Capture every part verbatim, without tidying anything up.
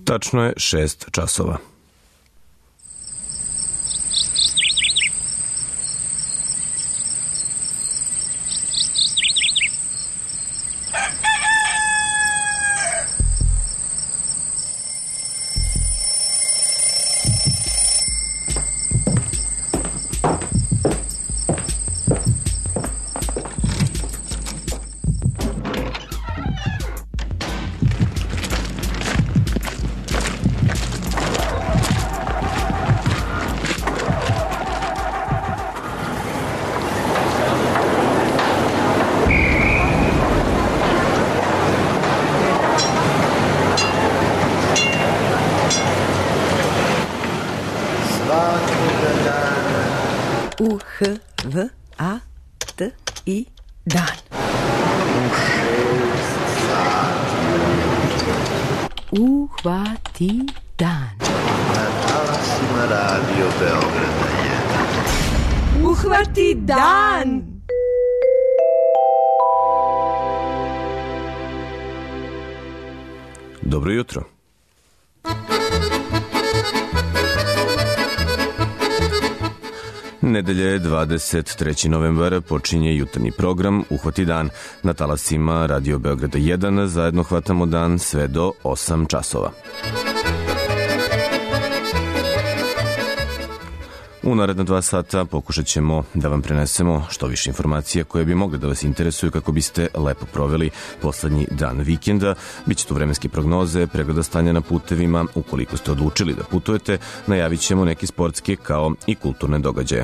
Tačno je šest časova. U, H, V, A, T, I, dan. Uhvati dan. Na talasima Radio Beograda jedan. Uhvati dan! Dobro jutro. Nedelje je dvadeset treći novembar, počinje jutarnji program Uhvati dan. Na talasima Radio Beograda jedan zajedno hvatamo dan sve do osam časova. U naredna dva sata pokušat ćemo da vam prenesemo što više informacija koje bi mogle da vas interesuju kako biste lepo proveli poslednji dan vikenda. Biće tu vremenske prognoze, pregleda stanja na putevima. Ukoliko ste odlučili da putujete, najavit ćemo neke sportske kao i kulturne događaje.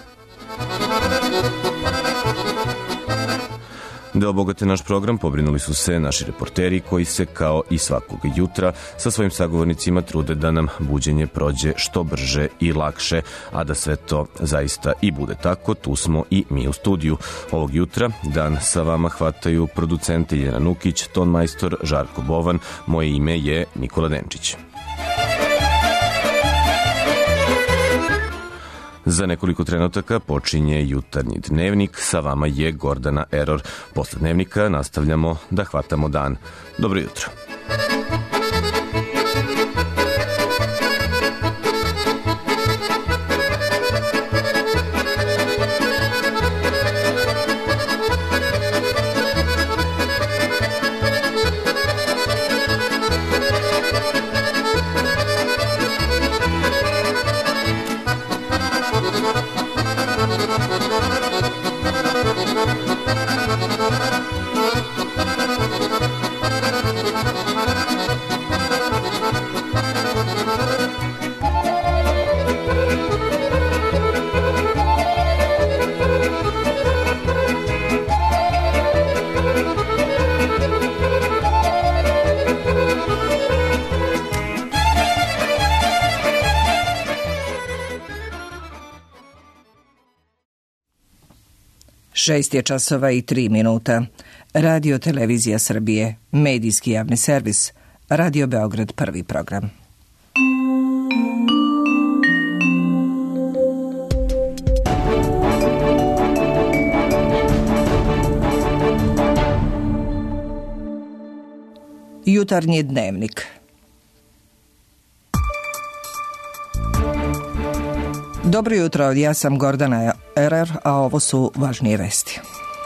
Da obogate naš program pobrinuli su se naši reporteri koji se kao i svakog jutra sa svojim sagovornicima trude da nam buđenje prođe što brže i lakše, a da sve to zaista i bude tako, tu smo i mi u studiju. Ovog jutra dan sa vama hvataju producent Iljana Nukić, ton majstor Žarko Bovan, moje ime je Nikola Denčić. Za nekoliko trenutaka počinje jutarnji dnevnik, sa vama je Gordana Eror. Posle dnevnika nastavljamo da hvatamo dan. Dobro jutro. Šest je časova i tri minuta. Radio Televizija Srbije, medijski javni servis, Radio Beograd prvi program. Jutarnji dnevnik. Dobro jutro, ja sam Gordana Erer, a ovo su važnije vesti.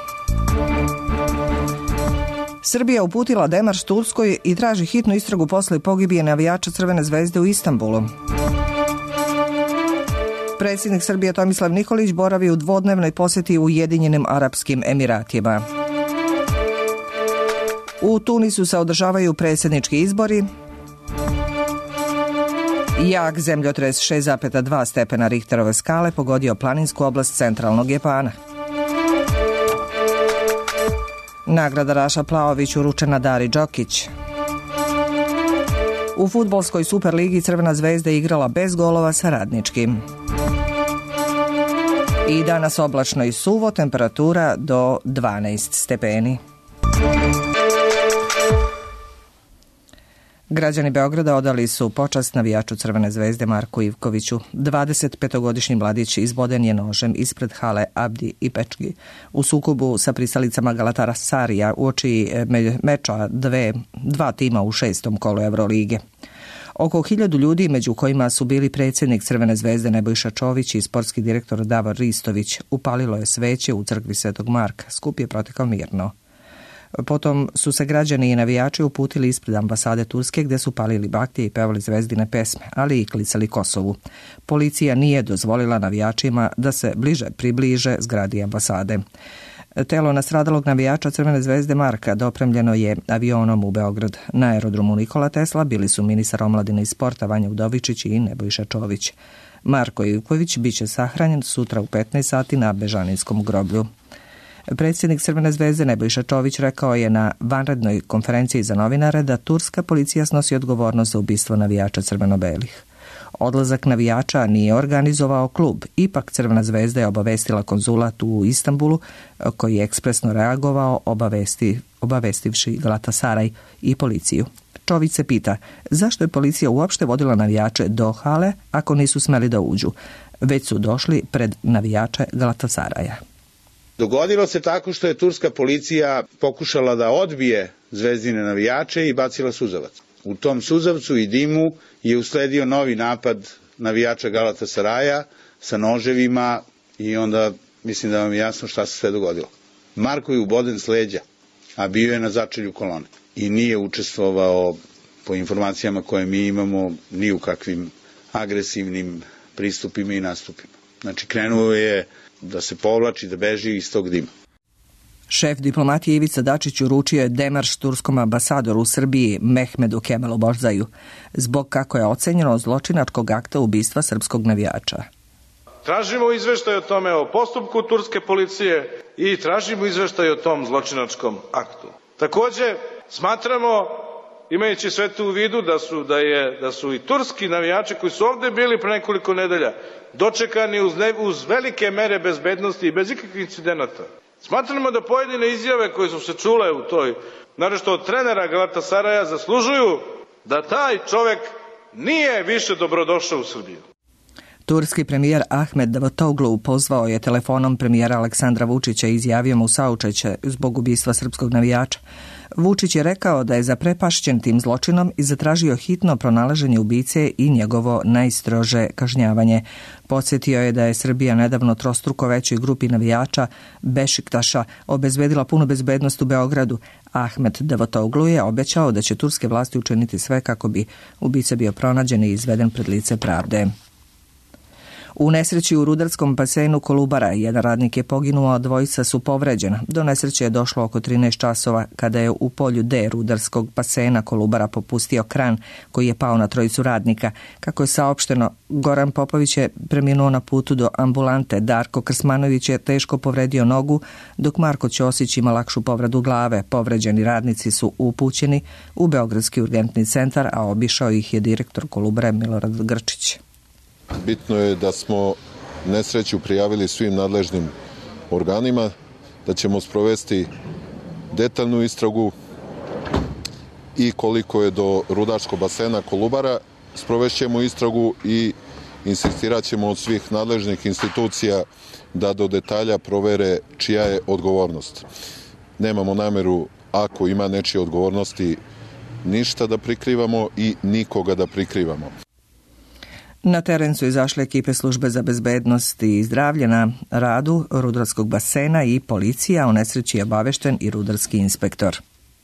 Srbija uputila demarš Turskoj i traži hitnu istragu posle pogibije navijača Crvene zvezde u Istanbulu. Predsjednik Srbije Tomislav Nikolić boravi u dvodnevnoj poseti u Ujedinjenim Arapskim Emiratima. U Tunisu se održavaju predsjednički izbori. Jak zemljotres šest zarez dva stepena Richterove skale pogodio planinsku oblast centralnog Japana. Nagrada Raša Plaović uručena Dari Đokić. U fudbalskoj Superligi Crvena zvezda igrala bez golova sa Radničkim. I danas oblačno i suvo, temperatura do dvanaest stepeni. Građani Beograda odali su počast navijaču Crvene zvezde Marku Ivkoviću. dvadesetpetogodišnji mladić izboden je nožem ispred hale Abdi i Pečki u sukobu sa pristalicama Galatasarija uoči meča dve, dva tima u šestom kolu Evrolige. Oko hiljadu ljudi, među kojima su bili predsjednik Crvene zvezde Nebojša Čović i sportski direktor Davor Ristović, upalilo je sveće u crkvi Svetog Marka. Skup je protekao mirno. Potom su se građani i navijači uputili ispred ambasade Turske gdje su palili baklje i pevali zvezdine pesme, ali i klicali Kosovu. Policija nije dozvolila navijačima da se bliže približe zgradi ambasade. Telo nastradalog navijača Crvene zvezde Marka dopremljeno je avionom u Beograd. Na aerodromu Nikola Tesla bili su ministar omladine i sporta Vanja Udovičić i Nebojša Čović. Marko Ivković biće sahranjen sutra u petnaest sati na Bežaninskom groblju. Predsjednik Crvene zvezde Nebojša Čović rekao je na vanrednoj konferenciji za novinare da turska policija snosi odgovornost za ubistvo navijača crveno-belih. Odlazak navijača nije organizovao klub, ipak Crvena zvezda je obavestila konzulat u Istanbulu, koji je ekspresno reagovao obavesti, obavestivši Galatasaraj i policiju. Čović se pita zašto je policija uopšte vodila navijače do hale ako nisu smeli da uđu, već su došli pred navijače Galatasaraja. Dogodilo se tako što je turska policija pokušala da odbije zvezdine navijače i bacila suzavac. U tom suzavcu i dimu je usledio novi napad navijača Galatasaraja sa noževima i onda mislim da vam je jasno šta se sve dogodilo. Marko je uboden s leđa, a bio je na začelju kolone i nije učestvovao, po informacijama koje mi imamo, ni u kakvim agresivnim pristupima i nastupima. Znači krenuo je da se povlači, da beži iz tog dima. Šef diplomatije Ivica Dačić uručio je demarš turskom ambasadoru u Srbiji Mehmedu Kemelu Borzaju zbog, kako je ocenjeno, zločinačkog akta ubistva srpskog navijača. Tražimo izveštaj o tome, o postupku turske policije i tražimo izveštaj o tom zločinačkom aktu. Također smatramo, imajući sve to u vidu, da su, da je, da su i turski navijači koji su ovdje bili pre nekoliko nedelja dočekani uz, ne, uz velike mere bezbednosti i bez ikakvih incidenata. Smatramo da pojedine izjave koje su se čule u toj, naročito od trenera Galatasaraja, zaslužuju da taj čovjek nije više dobrodošao u Srbiju. Turski premijer Ahmed Davutoglu pozvao je telefonom premijera Aleksandra Vučića i izjavio mu saučeće zbog ubistva srpskog navijača. Vučić je rekao da je zaprepašćen tim zločinom i zatražio hitno pronalaženje ubice i njegovo najstrože kažnjavanje. Podsjetio je da je Srbija nedavno trostruko većoj grupi navijača Bešiktaša obezbedila punu bezbednost u Beogradu. Ahmed Davutoglu je obećao da će turske vlasti učiniti sve kako bi ubica bio pronađen i izveden pred lice pravde. U nesreći u rudarskom basenu Kolubara jedan radnik je poginuo, a dvojica su povređena. Do nesreće je došlo oko trinaest časova kada je u polju D rudarskog basena Kolubara popustio kran koji je pao na trojicu radnika. Kako je saopšteno, Goran Popović je preminuo na putu do ambulante, Darko Krsmanović je teško povredio nogu, dok Marko Ćosić ima lakšu povredu glave. Povređeni radnici su upućeni u Beogradski urgentni centar, a obišao ih je direktor Kolubare Milorad Grčić. Bitno je da smo nesreću prijavili svim nadležnim organima, da ćemo sprovesti detaljnu istragu i koliko je do rudarskog basena Kolubara, sprovešćemo istragu i insistirat ćemo od svih nadležnih institucija da do detalja provere čija je odgovornost. Nemamo nameru, ako ima nečije odgovornosti, ništa da prikrivamo i nikoga da prikrivamo. Na teren su izašle ekipe službe za bezbednost i zdravlje na radu rudarskog basena i policija, o nesreći je obavešten i rudarski inspektor.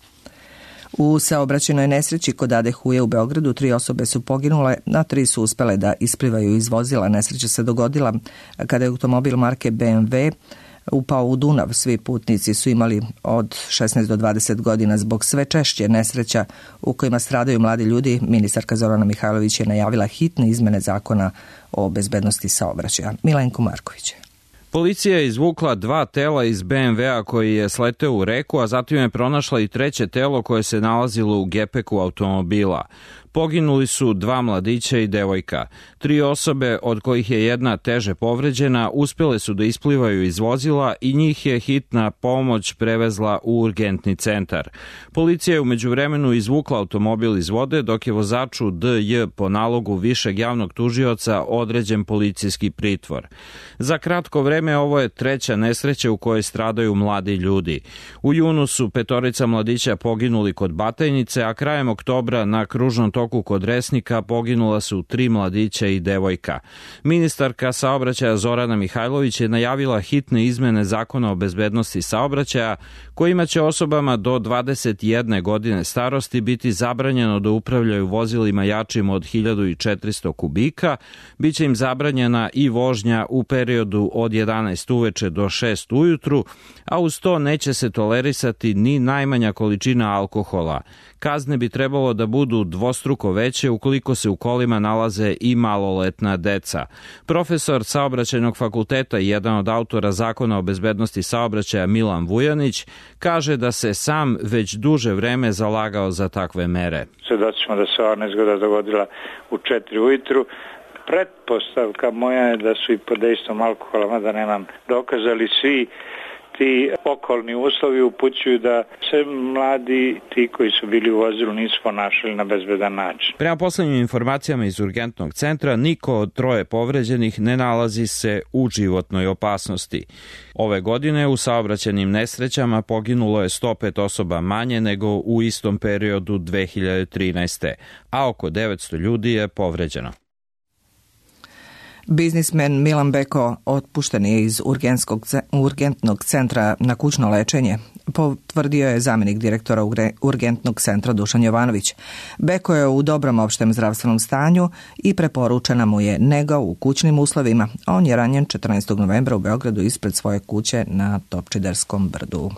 U saobraćajnoj nesreći kod Ade Huje u Beogradu tri osobe su poginule, a tri su uspele da isplivaju iz vozila. Nesreća se dogodila kada je automobil marke B M W upao u Dunav. Svi putnici su imali od šesnaest do dvadeset godina. Zbog sve češće nesreća u kojima stradaju mladi ljudi, ministarka Zorana Mihajlović je najavila hitne izmene zakona o bezbednosti saobraćaja. Milenko Marković. Policija je izvukla dva tela iz B M W-a koji je sleteo u reku, a zatim je pronašla i treće telo koje se nalazilo u gepeku automobila. Poginuli su dva mladića i devojka. Tri osobe, od kojih je jedna teže povređena, uspjele su da isplivaju iz vozila i njih je hitna pomoć prevezla u urgentni centar. Policija je u međuvremenu izvukla automobil iz vode, dok je vozaču D J po nalogu višeg javnog tužioca određen policijski pritvor. Za kratko vreme ovo je treća nesreća u kojoj stradaju mladi ljudi. U junu su petorica mladića poginuli kod Batajnice, a krajem oktobra na kružnom toku kod Resnika poginula su tri mladića i devojka. Ministarka saobraćaja Zorana Mihajlović je najavila hitne izmene Zakona o bezbednosti saobraćaja kojima će osobama do dvadeset jedne godine starosti biti zabranjeno da upravljaju vozilima jačim od hiljadu četiristo kubika, biće im zabranjena i vožnja u periodu od jedanaest uveče do šest ujutru, a uz to neće se tolerisati ni najmanja količina alkohola. Kazne bi trebalo da budu dvostruko veće ukoliko se u kolima nalaze i maloletna deca. Profesor Saobraćajnog fakulteta i jedan od autora Zakona o bezbednosti saobraćaja Milan Vujanić kaže da se sam već duže vreme zalagao za takve mere. Svedoci smo da se ova nezgoda dogodila u četiri ujutru. Pretpostavka moja je da su i pod dejstvom alkohola, mada nemam dokaza, ali svi ti okolni uslovi upućuju da se mladi, ti koji su bili u vozilu, nisu ponašali na bezbedan način. Prema poslednjim informacijama iz urgentnog centra, niko od troje povređenih ne nalazi se u životnoj opasnosti. Ove godine u saobraćajnim nesrećama poginulo je sto pet osoba manje nego u istom periodu dve hiljade trinaeste. a oko devetsto ljudi je povređeno. Biznismen Milan Beko otpušten je iz urgentnog centra na kućno lečenje, potvrdio je zamjenik direktora urgentnog centra Dušan Jovanović. Beko je u dobrom opštem zdravstvenom stanju i preporučena mu je nega u kućnim uslovima. On je ranjen četrnaestog novembra u Beogradu ispred svoje kuće na Topčiderskom brdu.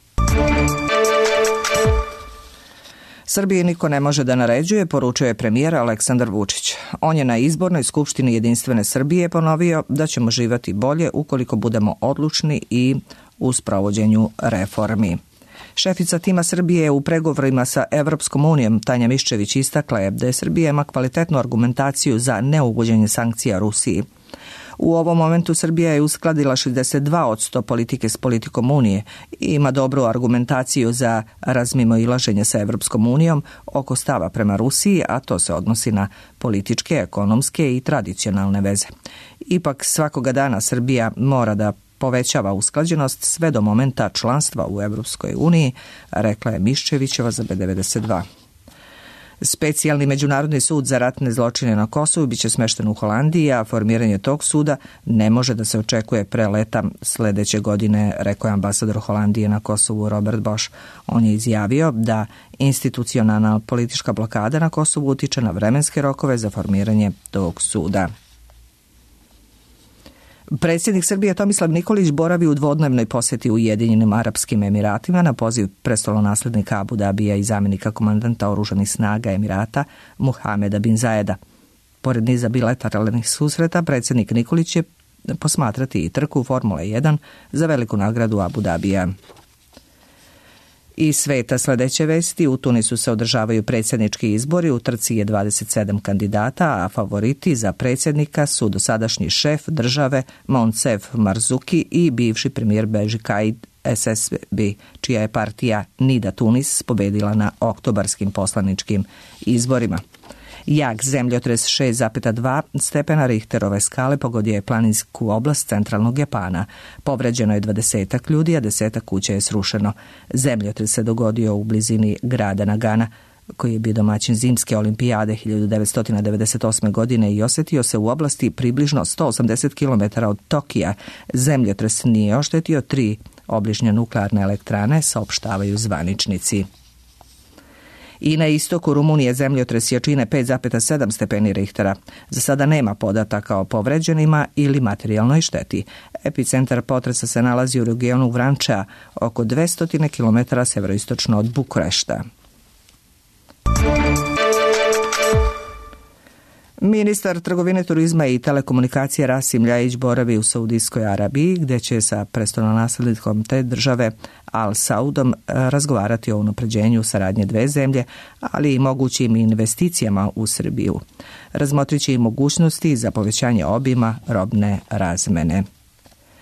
Srbiji niko ne može da naređuje, poručuje premijer Aleksandar Vučić. On je na izbornoj skupštini Jedinstvene Srbije ponovio da ćemo živjeti bolje ukoliko budemo odlučni i u sprovođenju reformi. Šefica tima Srbije u pregovorima sa Evropskom unijom Tanja Miščević istakla je da je Srbija ima kvalitetnu argumentaciju za neuvođenje sankcija Rusiji. U ovom momentu Srbija je uskladila šezdeset dva posto politike s politikom Unije i ima dobru argumentaciju za razmimoilaženje sa Evropskom unijom oko stava prema Rusiji, a to se odnosi na političke, ekonomske i tradicionalne veze. Ipak svakoga dana Srbija mora da povećava usklađenost sve do momenta članstva u Evropskoj uniji, rekla je Miščevićeva za B devedeset dva. Specijalni međunarodni sud za ratne zločine na Kosovu biće smešten u Holandiji, a formiranje tog suda ne može da se očekuje pre leta sledeće godine, rekao je ambasador Holandije na Kosovu Robert Bosch. On je izjavio da institucionalna politička blokada na Kosovu utiče na vremenske rokove za formiranje tog suda. Predsjednik Srbije Tomislav Nikolić boravi u dvodnevnoj posjeti Ujedinjenim Arapskim Emiratima na poziv prestolonaslednika Abu Dabija i zamjenika komandanta oružanih snaga Emirata Muhameda bin Zajeda. Pored niza bilateralnih susreta, predsjednik Nikolić će posmatrati i trku Formule jedan za veliku nagradu Abu Dabija. Iz sveta sledeće vesti, u Tunisu se održavaju predsjednički izbori, u trci je dvadeset sedam kandidata, a favoriti za predsjednika su dosadašnji šef države Monsef Marzuki i bivši premijer Beži Caid S S B, čija je partija Nida Tunis pobedila na oktobarskim poslaničkim izborima. Jak zemljotres šest zarez dva stepena Richterove skale pogodio je planinsku oblast centralnog Japana. Povređeno je dvadesetak ljudi, a desetak kuća je srušeno. Zemljotres se dogodio u blizini grada Nagana, koji je bio domaćin zimske olimpijade hiljadu devetsto devedeset osme. godine i osetio se u oblasti približno sto osamdeset kilometara od Tokija. Zemljotres nije oštetio tri obližnje nuklearne elektrane, saopštavaju zvaničnici. I na istoku Rumunije zemljotres jačine pet zarez sedam stepeni Richtera. Za sada nema podataka o povređenima ili materijalnoj šteti. Epicentar potresa se nalazi u regionu Vranča, oko dvesta kilometara severoistočno od Bukurešta. Ministar trgovine, turizma i telekomunikacije Rasim Ljajić boravi u Saudijskoj Arabiji, gde će sa prestolonaslednikom te države Al Saudom razgovarati o unapređenju saradnje dve zemlje, ali i mogućim investicijama u Srbiju. Razmotriće i mogućnosti za povećanje obima robne razmene.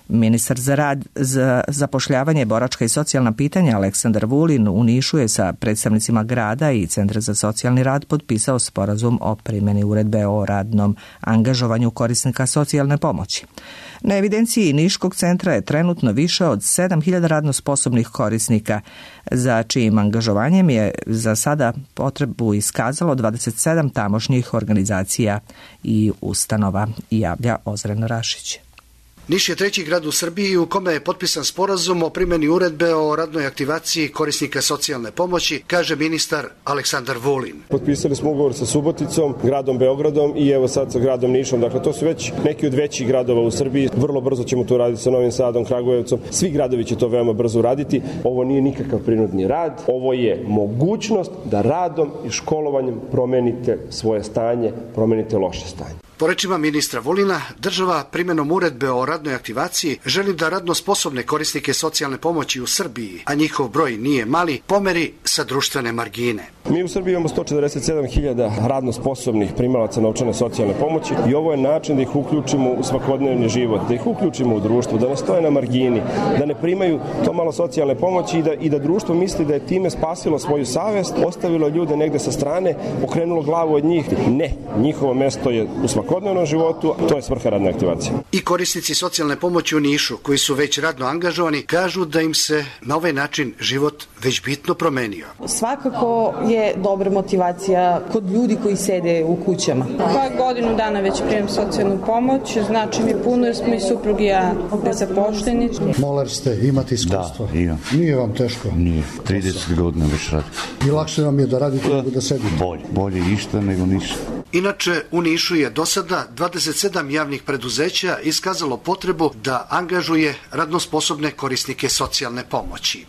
Ministar za rad, za zapošljavanje, boračka i socijalna pitanja Aleksandar Vulin u Nišu je sa predstavnicima grada i Centra za socijalni rad potpisao sporazum o primjeni uredbe o radnom angažovanju korisnika socijalne pomoći. Na evidenciji Niškog centra je trenutno više od sedam hiljada radno sposobnih korisnika, za čijim angažovanjem je za sada potrebu iskazalo dvadeset sedam tamošnjih organizacija i ustanova, javlja Ozren Rašić. Niš je treći grad u Srbiji u kome je potpisan sporazum o primjeni uredbe o radnoj aktivaciji korisnika socijalne pomoći, kaže ministar Aleksandar Vulin. Potpisali smo ugovor sa Suboticom, gradom Beogradom i evo sad sa gradom Nišom. Dakle, to su već neki od većih gradova u Srbiji. Vrlo brzo ćemo to raditi sa Novim Sadom, Kragujevcom. Svi gradovi će to veoma brzo raditi. Ovo nije nikakav prinudni rad. Ovo je mogućnost da radom i školovanjem promenite svoje stanje, promenite loše stanje. Po rečima ministra Vulina, država primjenom uredbe o radnoj aktivaciji želi da radno sposobne korisnike socijalne pomoći u Srbiji, a njihov broj nije mali, pomeri sa društvene margine. Mi u Srbiji imamo sto četrdeset sedam hiljada radno sposobnih primalaca novčane socijalne pomoći i ovo je način da ih uključimo u svakodnevni život, da ih uključimo u društvo, da ne stoje na margini, da ne primaju to malo socijalne pomoći i da, i da društvo misli da je time spasilo svoju savest, ostavilo ljude negde sa strane, okrenulo glavu od njih. Ne, njihovo mesto je u svakodnevnom životu, to je svrha radne aktivacije. I korisnici socijalne pomoći u Nišu, koji su već radno angažovani, kažu da im se na ovaj način život već bitno promenio. Svakako je dobra motivacija kod ljudi koji sede u kućama. Pa godinu dana već primam socijalnu pomoć, znači mi puno jer smo i suprug i ja nezaposleni. Molar ste, imate iskustvo? Da, imam. Nije vam teško? Nije, trideset godina već radim. I lakše vam je da radite nego da sedite? Bolje, bolje išta nego ništa. Inače, u Nišu je do sada dvadeset sedam javnih preduzeća iskazalo potrebu da angažuje radno sposobne korisnike socijalne pomoći.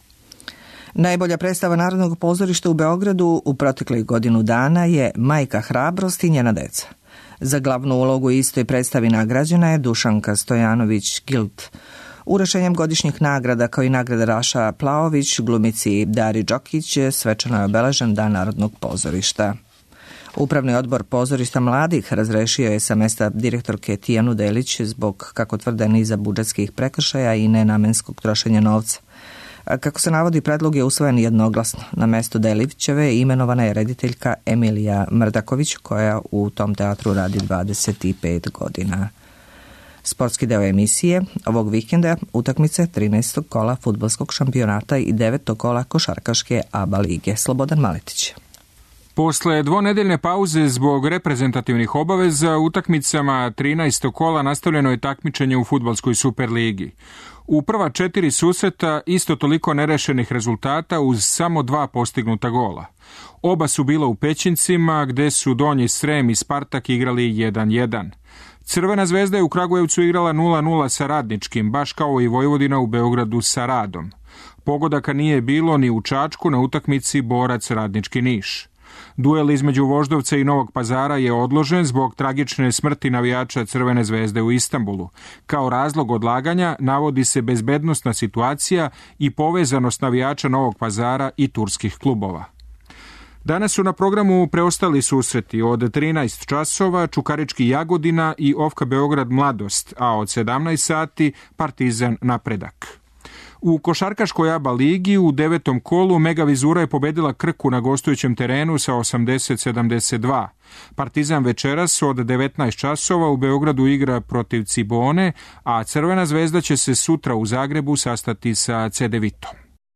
Najbolja predstava Narodnog pozorišta u Beogradu u proteklih godinu dana je Majka hrabrosti i njena deca. Za glavnu ulogu istoj predstavi nagrađena je Dušanka Stojanović-Gilt. Urešenjem godišnjih nagrada kao i nagrada Raša Plaović, glumici Dari Đokić, svečano je obeležen Dan Narodnog pozorišta. Upravni odbor pozorišta mladih razrešio je sa mesta direktorke Tijanu Delić zbog, kako tvrde, niza budžetskih prekršaja i nenamenskog trošenja novca. Kako se navodi, predlog je usvojen jednoglasno. Na mesto Delićeve imenovana je rediteljka Emilija Mrdaković, koja u tom teatru radi dvadeset pet godina. Sportski deo emisije ovog vikenda utakmice trinaestog kola fudbalskog šampionata i devetog kola košarkaške A B A lige. Slobodan Maletić. Posle dvonedeljne pauze zbog reprezentativnih obaveza utakmicama trinaestog kola nastavljeno je takmičenje u fudbalskoj Superligi. U prva četiri susreta isto toliko nerešenih rezultata uz samo dva postignuta gola. Oba su bila u Pećincima gde su Donji Srem i Spartak igrali jedan jedan. Crvena zvezda je u Kragujevcu igrala nula nula sa Radničkim, baš kao i Vojvodina u Beogradu sa Radom. Pogodaka nije bilo ni u Čačku na utakmici Borac Radnički Niš. Duel između Voždovca i Novog Pazara je odložen zbog tragične smrti navijača Crvene zvezde u Istanbulu. Kao razlog odlaganja navodi se bezbednosna situacija i povezanost navijača Novog Pazara i turskih klubova. Danas su na programu preostali susreti od trinaest časova Čukarički Jagodina i Ofka Beograd Mladost, a od sedamnaest sati Partizan Napredak. U košarkaškoj A B A ligi u devetom kolu Mega Vizura je pobedila Krku na gostujućem terenu sa osamdeset sedamdeset dva. Partizan večeras od devetnaest časova u Beogradu igra protiv Cibone, a Crvena zvezda će se sutra u Zagrebu sastati sa Cedevitom.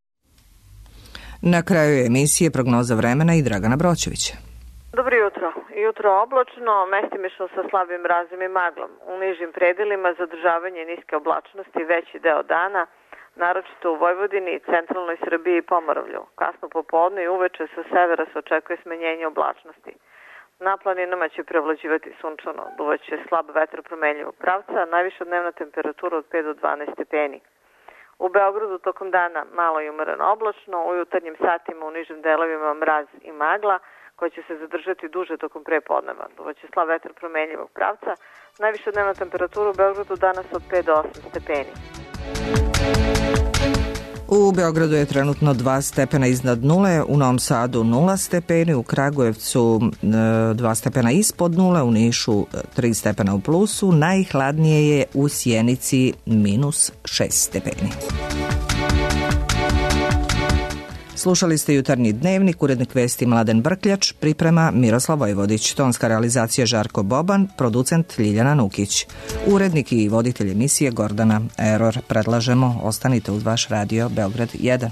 Na kraju emisije prognoza vremena i Dragana Broćevića. Dobro jutro. Jutro oblačno, mestimično sa slabim mrazom i maglom. U nižim predelima zadržavanje niske oblačnosti veći deo dana, naročito u Vojvodini, centralnoj Srbiji i Pomoravlju. Kasno popodne i uveče sa severa se očekuje smanjenje oblačnosti. Na planinama će prevlađivati sunčano, duvaće slab vetar promenljivog pravca, najviša dnevna temperatura od pet do dvanaest stepeni. U Beogradu tokom dana malo i umereno oblačno, u jutarnjim satima u nižim delovima mraz i magla, koja će se zadržati duže tokom prepodneva. Duvaće slab vetar promenljivog pravca, najviša dnevna temperatura u Beogradu danas od pet do osam stepeni. U Beogradu je trenutno dva stepena iznad nule, u Novom Sadu nula stepeni, u Kragujevcu dva stepena ispod nule, u Nišu tri stepena u plusu, najhladnije je u Sjenici minus šest stepeni. Slušali ste Jutarnji dnevnik, urednik vesti Mladen Brkljač, priprema Miroslav Vojvodić, tonska realizacija Žarko Boban, producent Ljiljana Nukić, urednik i voditelj emisije Gordana Eror. Predlažemo, ostanite uz vaš radio Beograd jedan.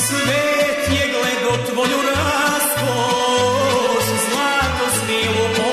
Tvoju raskoš, zlato smijelo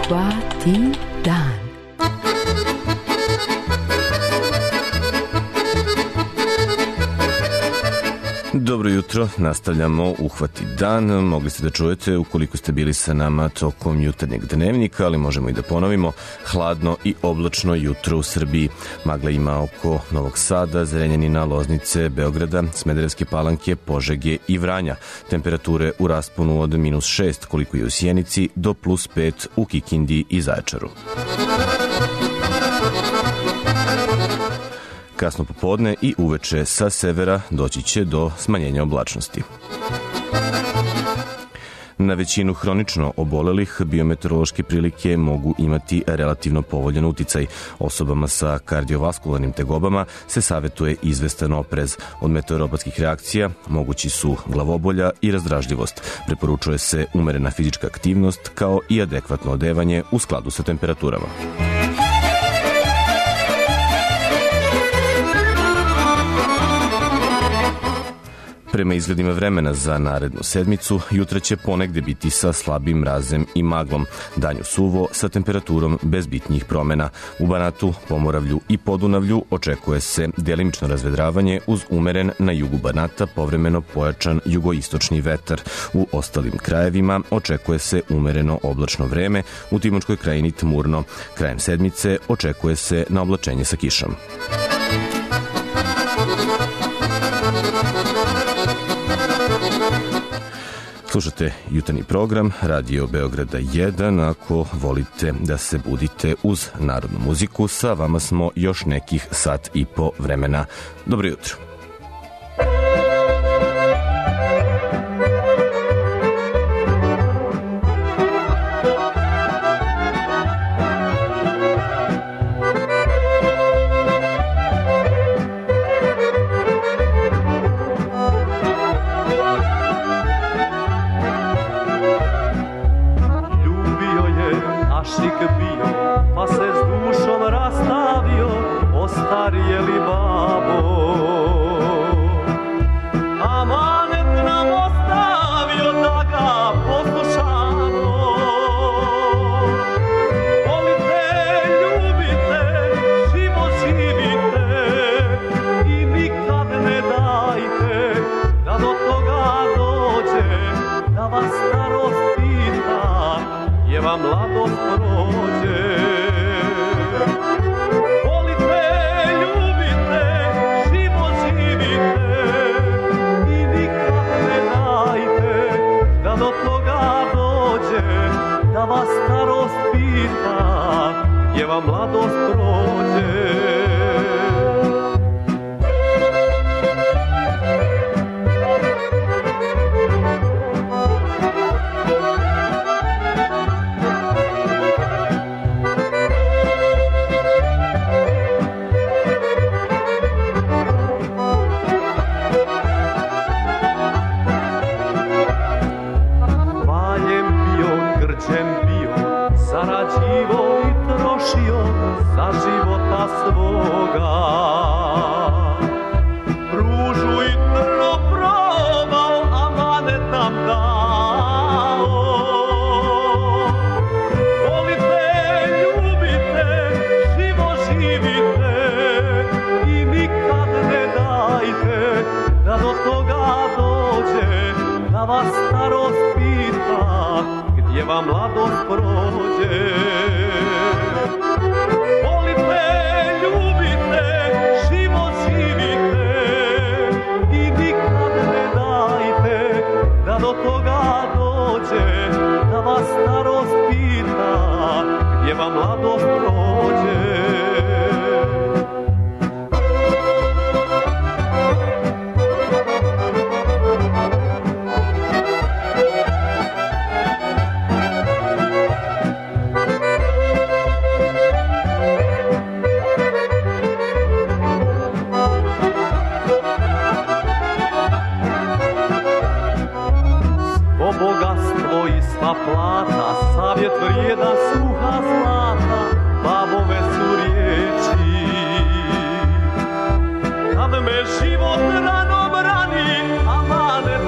Uhvati dan. Dobro jutro, nastavljamo Uhvati dan. Mogli ste da čujete ukoliko ste bili sa nama tokom jutarnjeg dnevnika, ali možemo i da ponovimo. Hladno i oblačno jutro u Srbiji. Magla ima oko Novog Sada, Zrenjanina, Loznice, Beograda, Smederevske Palanke, Požege i Vranja. Temperature u rasponu od minus šest, koliko je u Sjenici, do plus pet u Kikindi i Zaječaru. Kasno popodne i uveče sa severa doći će do smanjenja oblačnosti. Na većinu hronično obolelih biometeorološke prilike mogu imati relativno povoljan uticaj. Osobama sa kardiovaskularnim tegobama se savetuje izvestan oprez. Od meteoropatskih reakcija mogući su glavobolja i razdražljivost. Preporučuje se umerena fizička aktivnost kao i adekvatno odevanje u skladu sa temperaturama. Prema izgledima vremena za narednu sedmicu, jutra će ponegde biti sa slabim mrazem i maglom. Danju suvo sa temperaturom bez bitnjih promena. U Banatu, Pomoravlju i Podunavlju očekuje se delimično razvedravanje uz umeren na jugu Banata povremeno pojačan jugoistočni vetar. U ostalim krajevima očekuje se umereno oblačno vreme, u Timočkoj krajini tmurno. Krajem sedmice očekuje se na oblačenje sa kišom. Slušate jutarnji program Radio Beograda jedan. Ako volite da se budite uz narodnu muziku, sa vama smo još nekih sat i po vremena. Dobro jutro.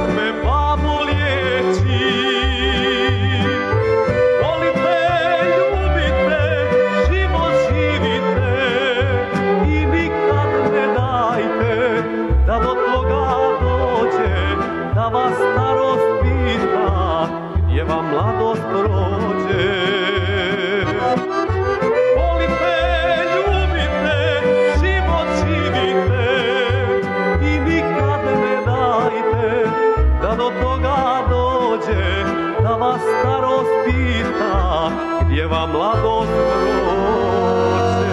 Volite vam mladost prođe. Volite, ljubite, život živite i nikad ne dajte da do toga dođe, da vas starost pita gdje vam mladost prođe.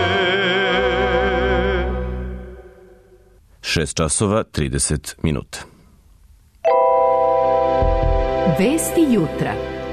šest časova trideset minuta. Vesti jutra.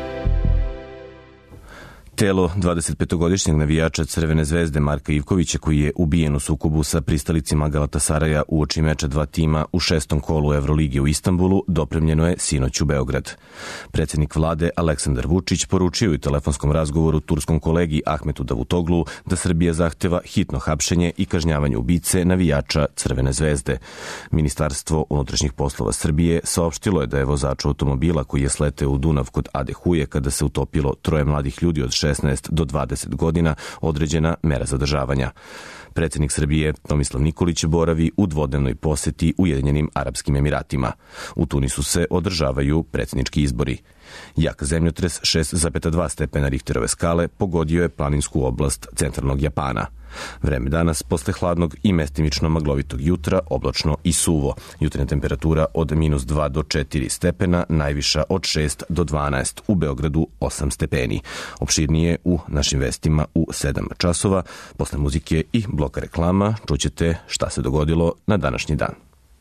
Telo dvadesetpetogodišnjeg navijača Crvene zvezde Marka Ivkovića, koji je ubijen u sukobu sa pristalicima Galatasaraja uoči meča dva tima u šestom kolu Evrolige u Istanbulu, dopremljeno je sinoć u Beograd. Predsjednik vlade Aleksandar Vučić poručio u telefonskom razgovoru turskom kolegi Ahmetu Davutoglu da Srbija zahteva hitno hapšenje i kažnjavanje ubice navijača Crvene zvezde. Ministarstvo unutrašnjih poslova Srbije saopštilo je da je vozač automobila koji je sleteo u Dunav kod Ade Huje kada se utopilo troje mladih ljudi od šesnaest do dvadeset godina određena mera zadržavanja. Predsjednik Srbije Tomislav Nikolić boravi u dvodnevnoj poseti Ujedinjenim Arapskim Emiratima. U Tunisu se održavaju predsjednički izbori. Jak zemljotres šest zarez dva stepena Richterove skale pogodio je planinsku oblast centralnog Japana. Vreme danas posle hladnog i mestimično maglovitog jutra oblačno i suvo. Jutarnja temperatura od minus dva do četiri stepena, najviša od šest do dvanaest, u Beogradu osam stepeni. Opširnije u našim vestima u sedam časova. Posle muzike i bloka reklama čućete šta se dogodilo na današnji dan.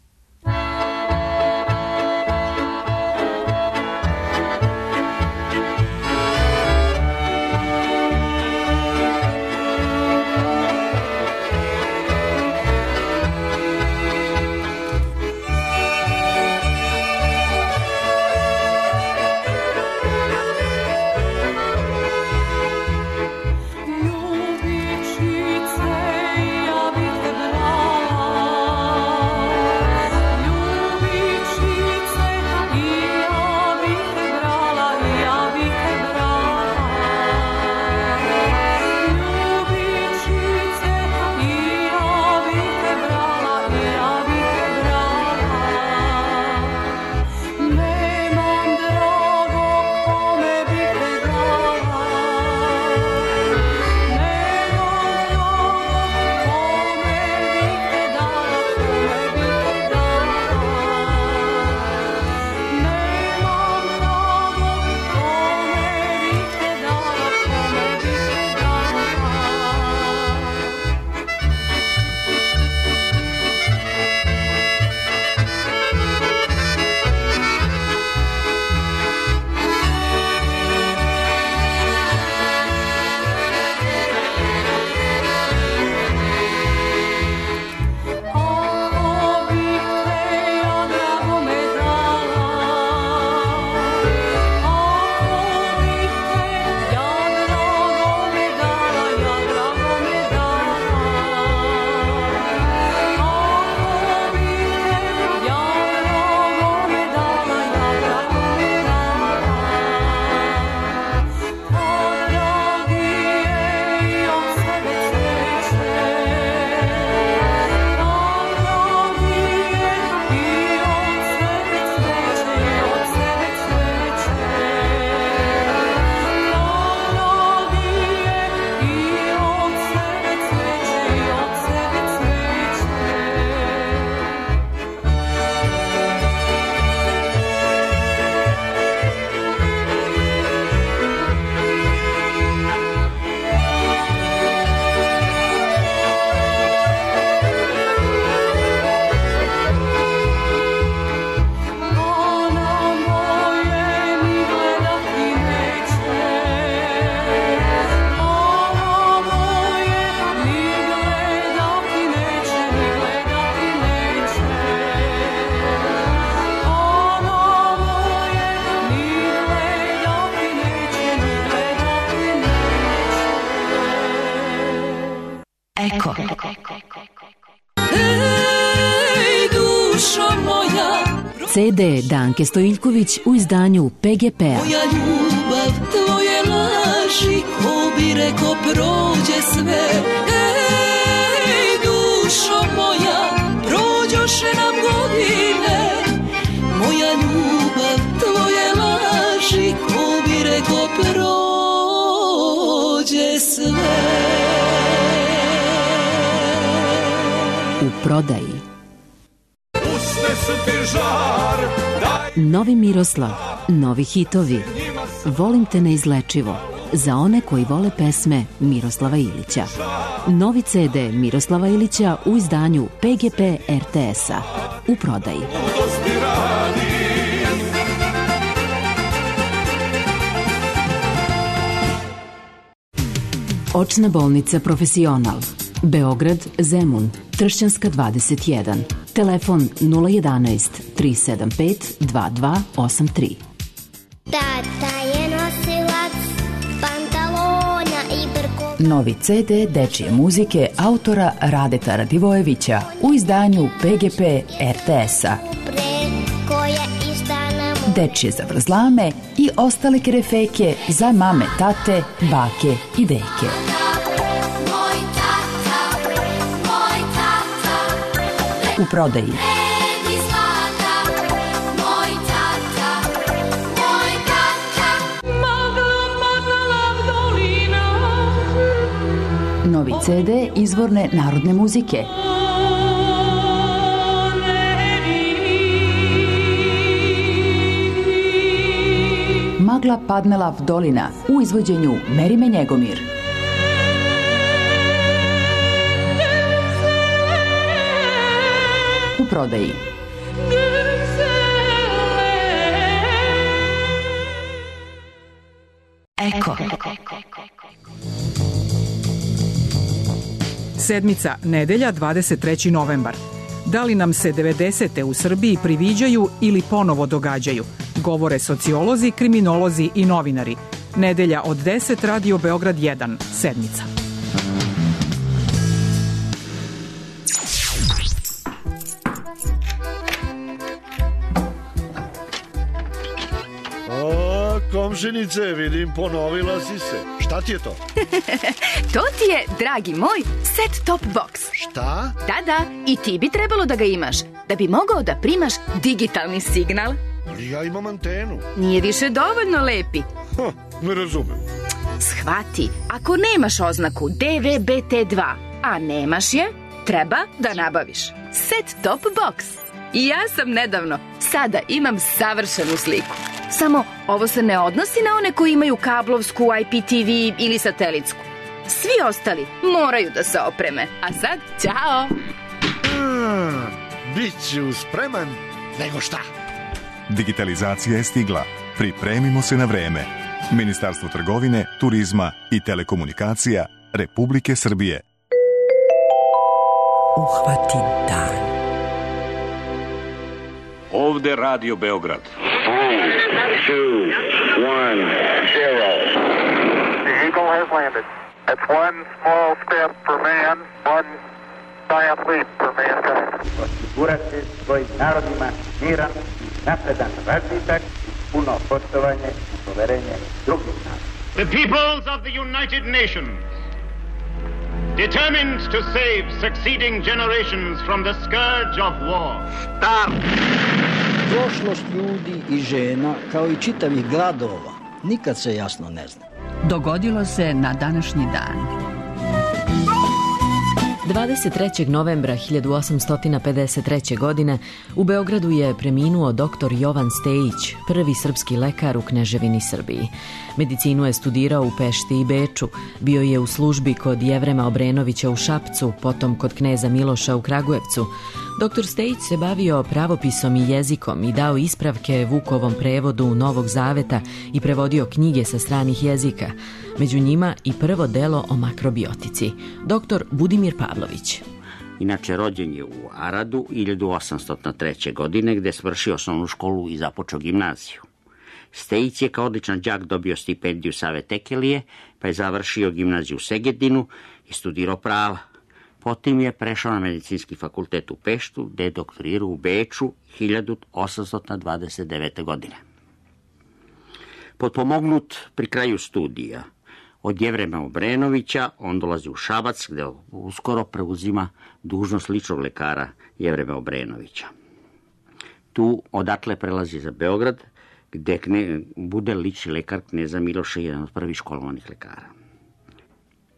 Eko. Hej, dušo moja, C D Danke Stojiljković u izdanju P G P-a. moja ljubav, tvoje laži, ko bi reko prođe sve. Hej, dušo moja, prođoše nam godine, moja ljubav, tvoje laži, ko sve. U prodaji. Usne su ti žar, daj. Novi Miroslav, novi hitovi. Volim te neizlečivo. Za one koji vole pesme Miroslava Ilića. Novi ce de Miroslava Ilića u izdanju pe ge pe er te es-a. U prodaji. Očna bolnica Profesional. Beograd, Zemun, Tršćanska dvadeset jedan. Telefon nula jedanaest tri sedam pet dva dva osam tri. Tata je nosilac pantalona i brko. Novi ce de dečije muzike autora Radeta Radivojevića u izdanju pe ge pe er te es-a. Dečije zavrzlame i ostale kerefeke za mame, tate, bake i deke. U prodaji. Novi ce de izvorne narodne muzike. Magla padnela v dolina u izvođenju Merime Njegomir. U prodaji. Eko. Sedmica, nedelja, dvadeset treći novembar. Da li nam se devedesete u Srbiji priviđaju ili ponovo događaju? Govore sociolozi, kriminolozi i novinari. Nedelja od deset, Radio Beograd jedan, sedmica. O, komšinice, vidim, ponovila si se. Šta ti je to? To ti je, dragi moj, set-top box. Šta? Da, da, i ti bi trebalo da ga imaš, da bi mogao da primaš digitalni signal. Ali ja imam antenu. Nije više dovoljno lepi. Ha, ne razumem. Shvati, ako nemaš oznaku de ve be te dva, a nemaš je, treba da nabaviš set-top box. I ja sam nedavno, sada imam savršenu sliku. Samo ovo se ne odnosi na one koji imaju kablovsku, i pe te ve ili satelitsku. Svi ostali moraju da se opreme. A sad, ćao! Mm, Biću spreman, nego šta? Digitalizacija je stigla. Pripremimo se na vreme. Ministarstvo trgovine, turizma i telekomunikacija Republike Srbije. Uhvati dan. Ovde Radio Beograd. Two, one, zero. The Eagle has landed. That's one small step for man, one giant leap for mankind. Osigurati svojim narodima miran, napredan razvitak, puno poštovanje i poverenje drugih naroda. The peoples of the United Nations, determined to save succeeding generations from the scourge of war. Start! Prošlost ljudi i žena, kao i čitavih gradova, nikad se jasno ne zna. Dogodilo se na današnji dan. dvadeset trećeg novembra hiljadu osamsto pedeset treće. godine u Beogradu je preminuo doktor Jovan Stejić, prvi srpski lekar u Kneževini Srbiji. Medicinu je studirao u Pešti i Beču, bio je u službi kod Jevrema Obrenovića u Šapcu, potom kod kneza Miloša u Kragujevcu. Doktor Stejić se bavio pravopisom i jezikom i dao ispravke Vukovom prevodu Novog Zaveta i prevodio knjige sa stranih jezika. Među njima i prvo delo o makrobiotici. Doktor Budimir Pavlović. Inače, rođen je u Aradu hiljadu osamsto treće. godine, gde je svršio osnovnu školu i započeo gimnaziju. Stejić je kao odličan đak dobio stipendiju Save Tekelije, pa je završio gimnaziju u Segedinu i studirao prava. Potom je prešao na medicinski fakultet u Peštu, gde je doktorirao u Beču hiljadu osamsto dvadeset devete. godine. Potpomognut pri kraju studija od Jevrema Obrenovića, on dolazi u Šabac, gde uskoro preuzima dužnost ličnog lekara Jevrema Obrenovića. Tu odatle prelazi za Beograd, gde kne, bude lični lekar kneza Miloša, jedan od prvih školovanih lekara.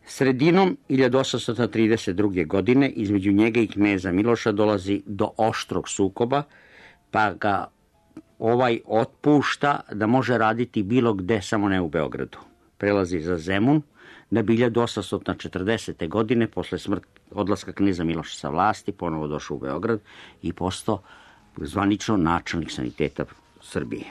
Sredinom hiljadu osamsto trideset druge. godine između njega i kneza Miloša dolazi do oštrog sukoba, pa ga ovaj otpušta da može raditi bilo gde, samo ne u Beogradu. Prelazi za Zemun, da bi hiljadu osamsto četrdesete. godine, posle smrt, odlaska kneza Miloša sa vlasti, ponovo došao u Beograd i postao zvanično načelnik saniteta Srbije.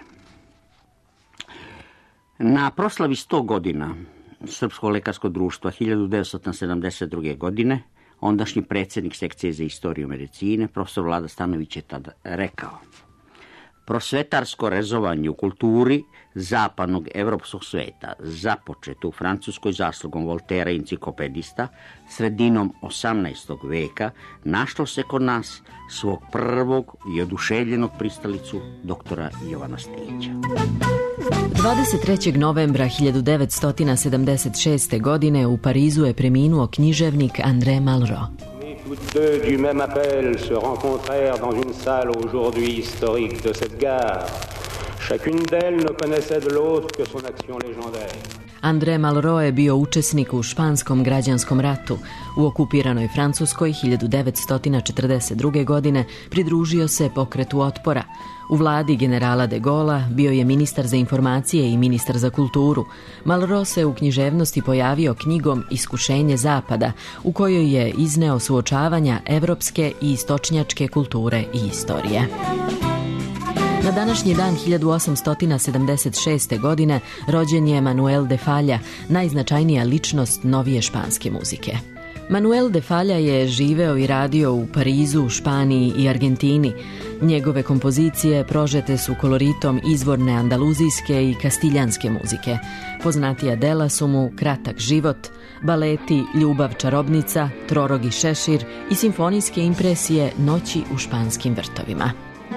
Na proslavi sto godina Srpskog lekarskog društva hiljadu devetsto sedamdeset druge. godine ondašnji predsjednik sekcije za istoriju medicine, profesor Vlada Stanović, je tada rekao: prosvetarsko rezovanje u kulturi zapadnog evropskog sveta, započeto u Francuskoj zaslugom Voltera, enciklopedista, sredinom osamnaestog. veka, našlo se kod nas svog prvog i oduševljenog pristalicu, doktora Jovana Stejića. dvadeset trećeg novembra hiljadu devetsto sedamdeset šeste. godine u Parizu je preminuo književnik André Malraux. Toutes deux du même appel se rencontrèrent dans une salle aujourd'hui historique de cette gare. Chacune d'elles ne connaissait de l'autre que son action légendaire. André Malraux je bio učesnik u španskom građanskom ratu. U okupiranoj Francuskoj hiljadu devetsto četrdeset druge. godine pridružio se pokretu otpora. U vladi generala de Gaulle'a bio je ministar za informacije i ministar za kulturu. Malraux se u književnosti pojavio knjigom Iskušenje zapada, u kojoj je izneo suočavanja evropske i istočnjačke kulture i istorije. Na današnji dan hiljadu osamsto sedamdeset šeste. godine rođen je Manuel de Falla, najznačajnija ličnost novije španske muzike. Manuel de Falla je živeo i radio u Parizu, Španiji i Argentini. Njegove kompozicije prožete su koloritom izvorne andaluzijske i kastiljanske muzike. Poznatija dela su mu Kratak život, baleti Ljubav čarobnica, Trorogi šešir i simfonijske impresije Noći u španskim vrtovima.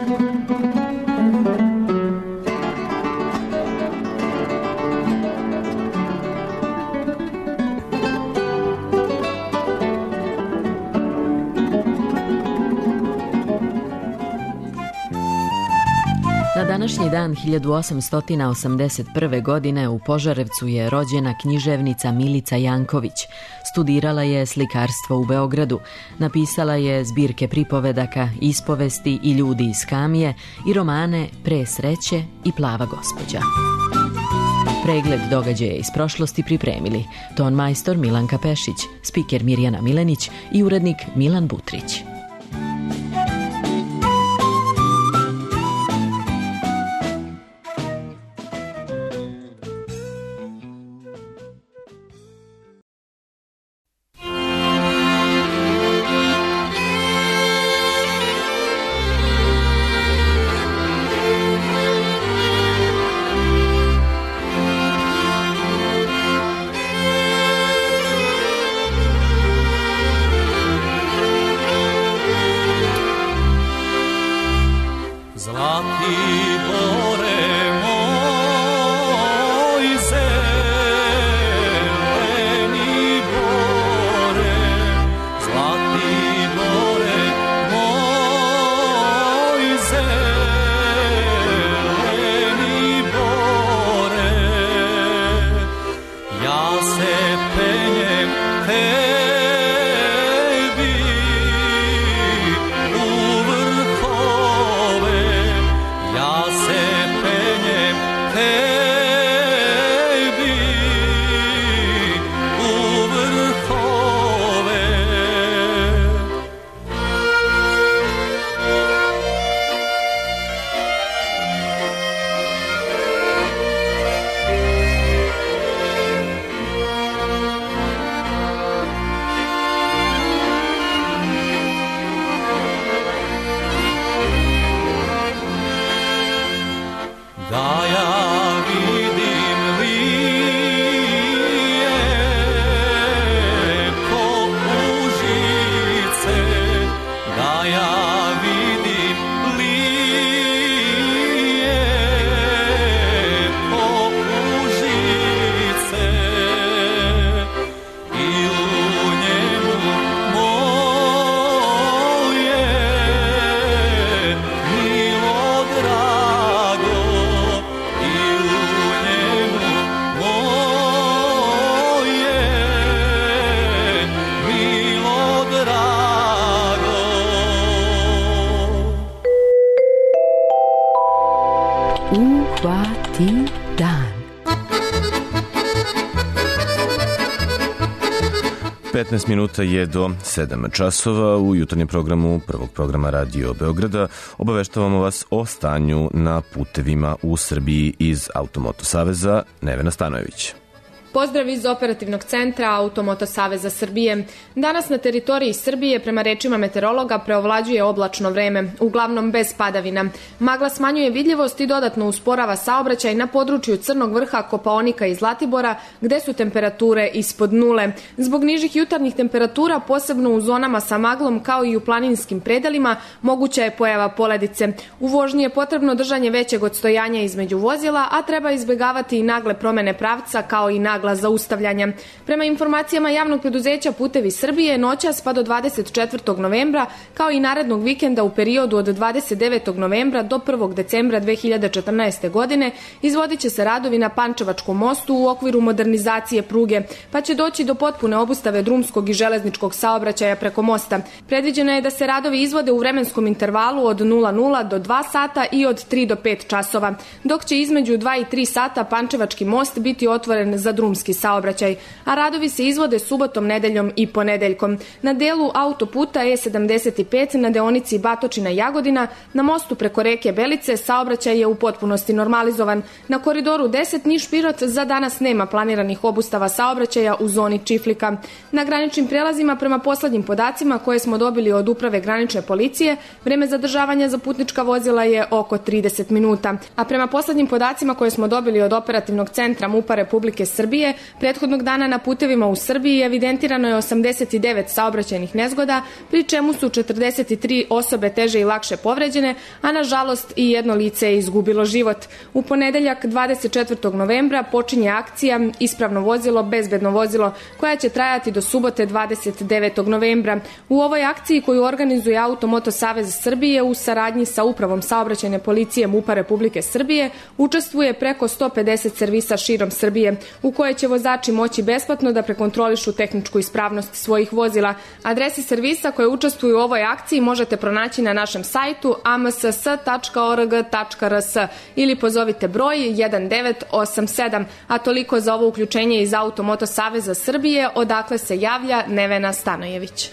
Na današnji dan hiljadu osamsto osamdeset prve. godine u Požarevcu je rođena književnica Milica Janković. Studirala je slikarstvo u Beogradu. Napisala je zbirke pripovedaka, ispovesti i Ljudi iz Kamije i romane Pre sreće i Plava gospođa. Pregled događaja iz prošlosti pripremili ton majstor Milanka Pešić, spiker Mirjana Milenić i urednik Milan Butrić. Uvati dan. petnaest minuta je do sedam časova. U jutarnjem programu prvog programa Radio Beograda obaveštavamo vas o stanju na putevima u Srbiji iz Automoto Saveza. Nevena Stanojević. Pozdrav iz operativnog centra Automoto Saveza Srbije. Danas na teritoriji Srbije, prema rečima meteorologa, preovlađuje oblačno vreme, uglavnom bez padavina. Magla smanjuje vidljivost i dodatno usporava saobraćaj na području Crnog vrha, Kopaonika i Zlatibora, gde su temperature ispod nule. Zbog nižih jutarnjih temperatura, posebno u zonama sa maglom kao i u planinskim predelima, moguća je pojava poledice. U vožnji je potrebno držanje većeg odstojanja između vozila, a treba izbjegavati i nagle promene pravca kao i nagle zaustavljanja. Prema informacijama javnog preduzeća Putevi Srbije, noćas pa do dvadeset četvrtog novembra, kao i narednog vikenda u periodu od dvadeset devetog novembra do prvog decembra dve hiljade četrnaeste. godine, izvodit će se radovi na Pančevačkom mostu u okviru modernizacije pruge, pa će doći do potpune obustave drumskog i železničkog saobraćaja preko mosta. Predviđeno je da se radovi izvode u vremenskom intervalu od nula nula do dva sata i od tri do pet časova, dok će između dva i tri sata Pančevački most biti otvoren za drumski saobraćaj, a radovi se izvode subotom, nedeljom i ponedeljkom. Na delu autoputa E sedamdeset pet na deonici Batočina Jagodina, na mostu preko reke Belice, saobraćaj je u potpunosti normalizovan. Na koridoru deset Niš-Pirot za danas nema planiranih obustava saobraćaja u zoni Čiflika. Na graničnim prelazima, prema poslednjim podacima koje smo dobili od Uprave granične policije, vreme zadržavanja za putnička vozila je oko trideset minuta. A prema poslednjim podacima koje smo dobili od operativnog centra MUP-a Republike Srbije, prethodnog dana na putevima u Srbiji evidentirano je osamdeset devet saobraćajnih nezgoda, pri čemu su četrdeset tri osobe teže i lakše povređene, a nažalost i jedno lice je izgubilo život. U ponedeljak dvadeset četvrtog novembra počinje akcija Ispravno vozilo, bezbedno vozilo, koja će trajati do subote dvadeset devetog novembra. U ovoj akciji, koju organizuje Automoto Savez Srbije u saradnji sa Upravom saobraćajne policije MUP-a Republike Srbije, učestvuje preko sto pedeset servisa širom Srbije, u koje će vozači moći besplatno da prekontrolišu tehničku ispravnost svojih vozila. Adrese servisa koje učestvuju u ovoj akciji možete pronaći na našem sajtu a m s s tačka o r g tačka r s ili pozovite broj jedan devet osam sedam, a toliko za ovo uključenje iz Automoto Saveza Srbije, odakle se javlja Nevena Stanojević.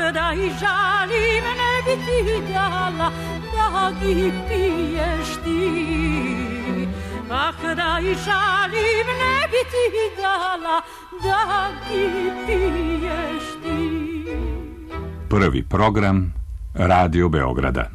da i žalim ne bi ti dala da ih piješ ti. Ah, da i žalim ne bi ti dala da ih piješ ti. Prvi program Radio Beograda.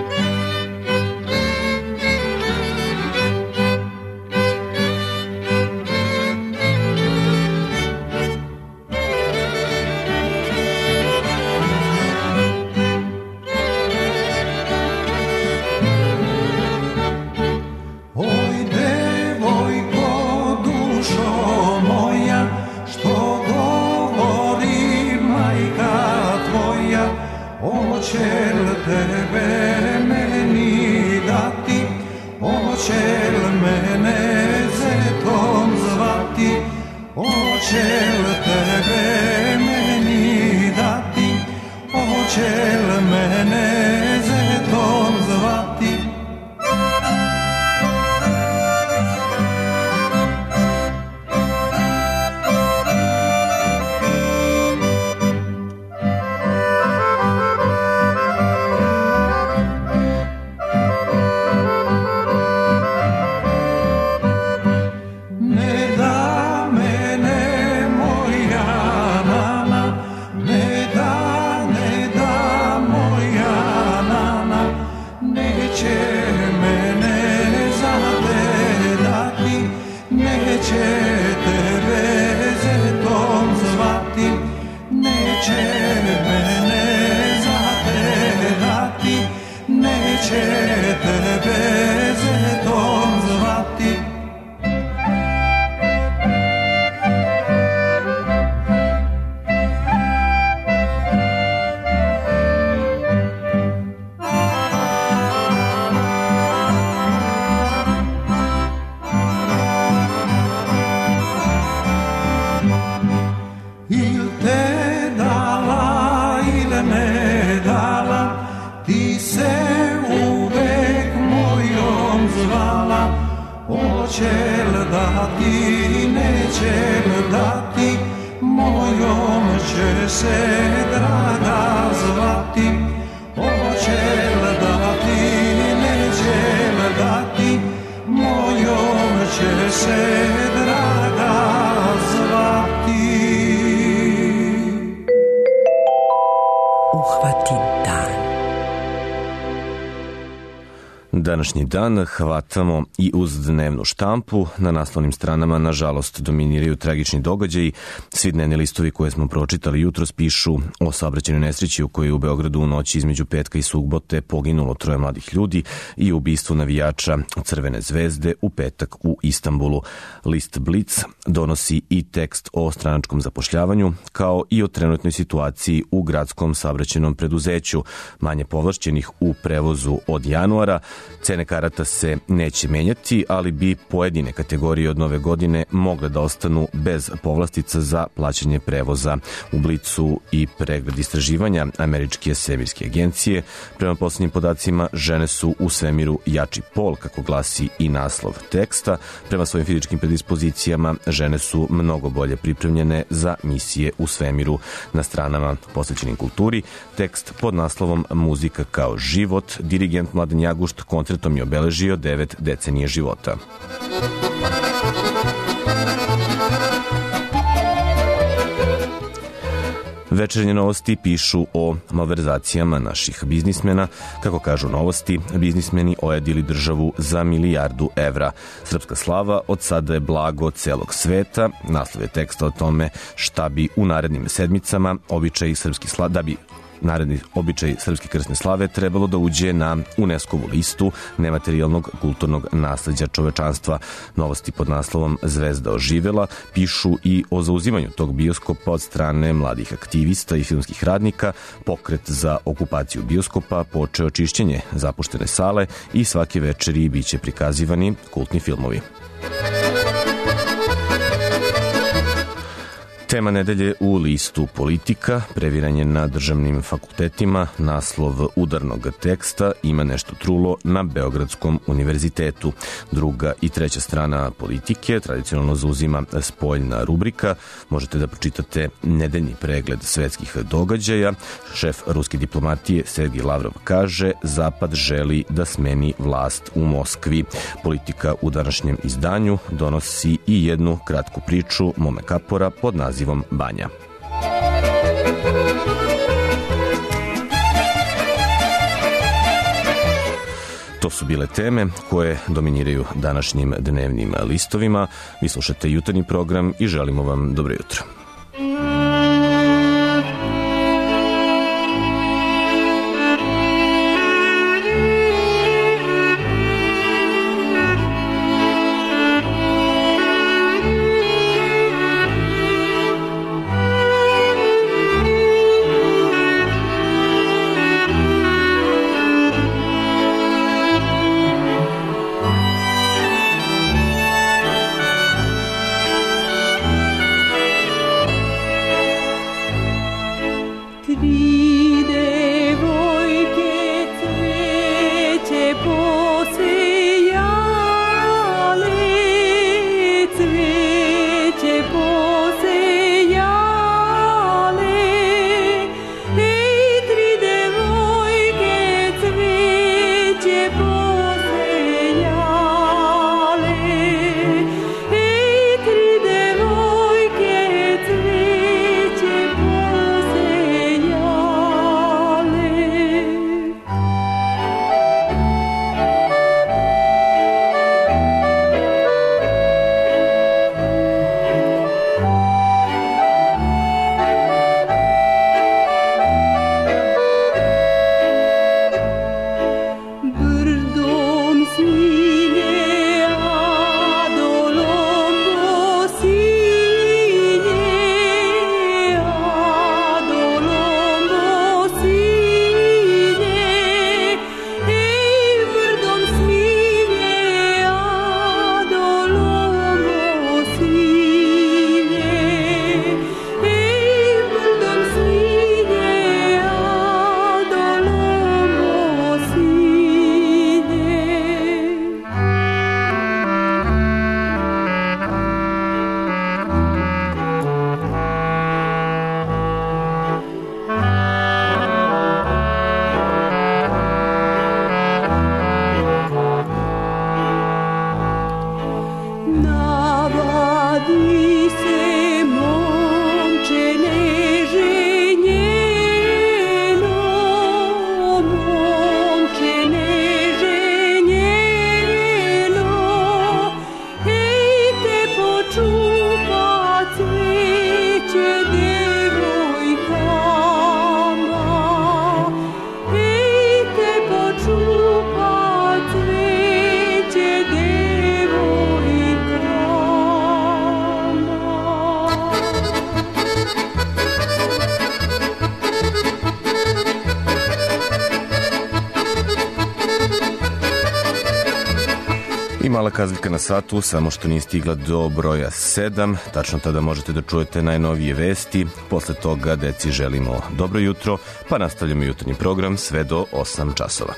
Današnji dan hvatamo i uz dnevnu štampu. Na naslovnim stranama, nažalost, dominiraju tragični događaji. Svi dnevni listovi koje smo pročitali jutros pišu o saobraćajnoj nesreći u kojoj u Beogradu u noći između petka i subote poginulo troje mladih ljudi i ubistvu navijača Crvene zvezde u petak u Istanbulu. List Blic donosi i tekst o stranačkom zapošljavanju, kao i o trenutnoj situaciji u gradskom saobraćajnom preduzeću, manje povlašćenih u prevozu od januara. Cene karata se neće menjati, ali bi pojedine kategorije od nove godine mogle da ostanu bez povlastica za plaćanje prevoza. U Blicu i pregled istraživanja Američke svemirske agencije. Prema poslednjim podacima, žene su u svemiru jači pol, kako glasi i naslov teksta. Prema svojim fizičkim predispozicijama, žene su mnogo bolje pripremljene za misije u svemiru. Na stranama posvećenim kulturi, tekst pod naslovom Muzika kao život, dirigent Mladen Jagušt koncertom je obeležio devet decenije života. Večernje novosti pišu o malverzacijama naših biznismena. Kako kažu Novosti, biznismeni ojedili državu za milijardu evra. Srpska slava od sada je blago celog sveta. Naslov je teksta o tome šta bi u narednim sedmicama običaj srpski sla... da bi naredni običaj srpske krsne slave trebalo da uđe na UNESCO-vu listu nematerijalnog kulturnog nasleđa čovečanstva. Novosti pod naslovom Zvezda oživela pišu i o zauzimanju tog bioskopa od strane mladih aktivista i filmskih radnika. Pokret za okupaciju bioskopa počeo čišćenje zapuštene sale i svake večeri biće prikazivani kultni filmovi. Tema nedelje u listu Politika, previranje na državnim fakultetima, naslov udarnog teksta Ima nešto trulo na Beogradskom univerzitetu. Druga i treća strana Politike tradicionalno zauzima spoljna rubrika. Možete da pročitate nedeljni pregled svetskih događaja. Šef ruske diplomatije Sergij Lavrov kaže Zapad želi da smeni vlast u Moskvi. Politika u današnjem izdanju donosi i jednu kratku priču Mome Kapora pod nazivom Banja. To su bile teme koje dominiraju današnjim dnevnim listovima. Vi slušate jutarnji program i želimo vam dobro jutro. Mala kazaljka na satu, samo što nije stigla do broja sedam. Tačno tada možete da čujete najnovije vesti. Posle toga deci želimo dobro jutro, pa nastavljamo jutarnji program sve do osam časova.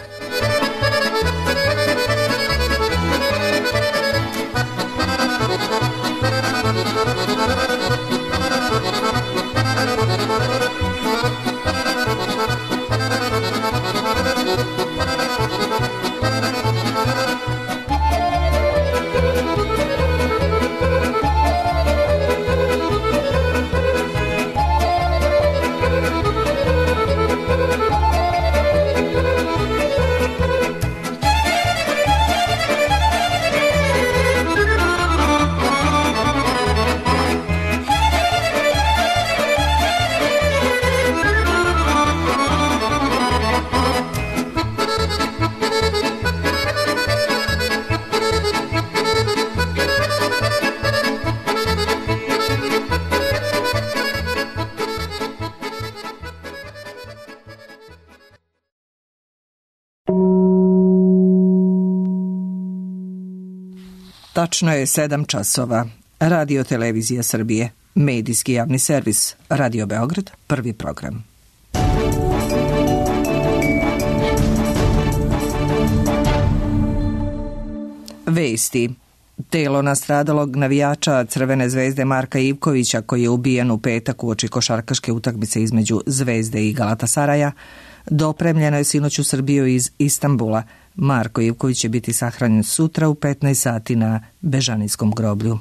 Tačno je sedam časova. Radio Televizija Srbije. Medijski javni servis Radio Beograd, prvi program. Vesti. Telo nastradalog navijača Crvene zvezde Marka Ivkovića, koji je ubijen u petak uoči košarkaške utakmice između Zvezde i Galatasaraja, dopremljeno je sinoć u Srbiju iz Istanbula. Marko Ivković će biti sahranjen sutra u petnaest sati na Bežanijskom groblju.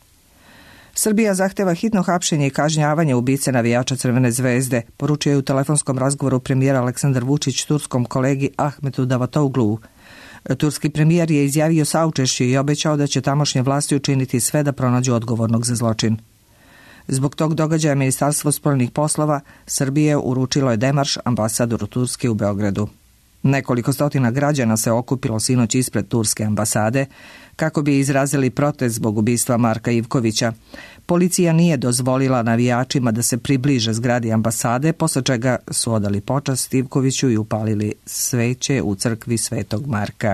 Srbija zahteva hitno hapšenje i kažnjavanje ubice navijača Crvene zvezde, poručio je u telefonskom razgovoru premijer Aleksandar Vučić turskom kolegi Ahmetu Davutoglu. Turski premijer je izjavio saučešće i obećao da će tamošnje vlasti učiniti sve da pronađu odgovornog za zločin. Zbog tog događaja Ministarstvo spoljnih poslova Srbije uručilo je demarš ambasadoru Turske u Beogradu. Nekoliko stotina građana se okupilo sinoć ispred turske ambasade kako bi izrazili protest zbog ubistva Marka Ivkovića. Policija nije dozvolila navijačima da se približe zgradi ambasade, posle čega su odali počast Ivkoviću i upalili sveće u crkvi Svetog Marka.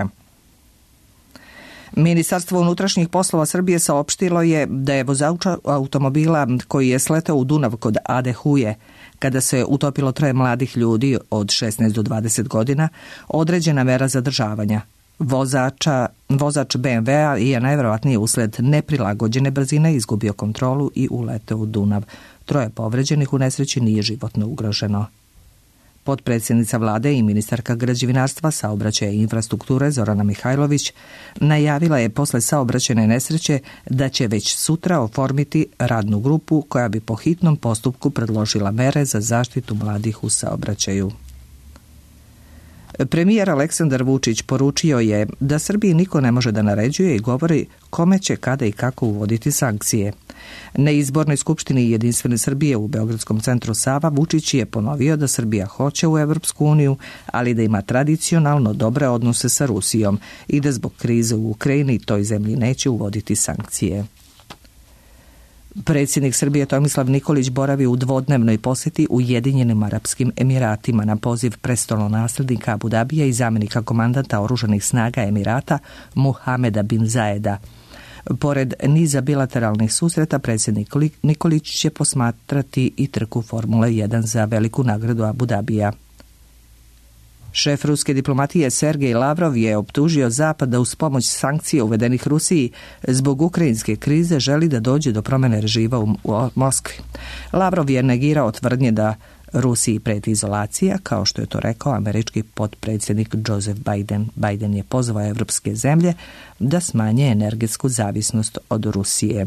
Ministarstvo unutrašnjih poslova Srbije saopštilo je da je vozač automobila koji je sletao u Dunav kod Ade Huje, kada se utopilo troje mladih ljudi od šesnaest do dvadeset godina, određena mera zadržavanja. Vozača, vozač be em ve a je najverovatnije usled neprilagođene brzine izgubio kontrolu i uleteo u Dunav. Troje povređenih u nesreći nije životno ugroženo. Potpredsjednica vlade i ministarka građevinarstva, saobraćaja i infrastrukture Zorana Mihajlović najavila je posle saobraćajne nesreće da će već sutra oformiti radnu grupu koja bi po hitnom postupku predložila mere za zaštitu mladih u saobraćaju. Premijer Aleksandar Vučić poručio je da Srbiji niko ne može da naređuje i govori kome će, kada i kako uvoditi sankcije. Na izbornoj skupštini Jedinstvene Srbije u Beogradskom centru Sava Vučić je ponovio da Srbija hoće u Evropsku uniju, ali da ima tradicionalno dobre odnose sa Rusijom i da zbog krize u Ukrajini toj zemlji neće uvoditi sankcije. Predsjednik Srbije Tomislav Nikolić boravi u dvodnevnoj posjeti Ujedinjenim Arapskim Emiratima na poziv prestolonaslednika Abu Dabija i zamjenika komandanta oružanih snaga Emirata Muhameda bin Zajeda. Pored niza bilateralnih susreta, predsjednik Nikolić će posmatrati i trku Formule jedan za veliku nagradu Abu Dabija. Šef ruske diplomatije Sergej Lavrov je optužio Zapad da uz pomoć sankcija uvedenih Rusiji zbog ukrajinske krize želi da dođe do promjene režima u Moskvi. Lavrov je negirao tvrdnje da Rusiji preti izolacija, kao što je to rekao američki potpredsjednik Joseph Biden. Biden je pozvao evropske zemlje da smanje energetsku zavisnost od Rusije.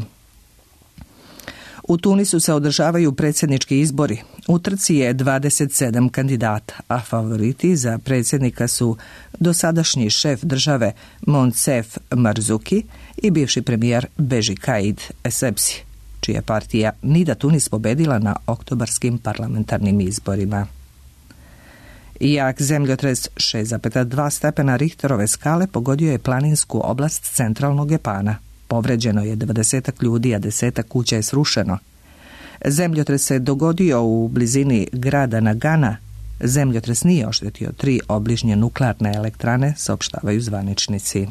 U Tunisu se održavaju predsjednički izbori. U trci je dvadeset sedam kandidata, a favoriti za predsjednika su dosadašnji šef države Moncef Marzuki i bivši premijer Beži Caid Essebsi, čija partija Nida Tunis pobedila na oktobarskim parlamentarnim izborima. Jak zemljotres šest zarez dva stepena Richterove skale pogodio je planinsku oblast centralnog Japana. Povređeno je dvadesetak ljudi, a desetak kuća je srušeno. Zemljotres se dogodio u blizini grada Nagana. Zemljotres nije oštetio tri obližnje nuklearne elektrane, saopštavaju zvaničnici.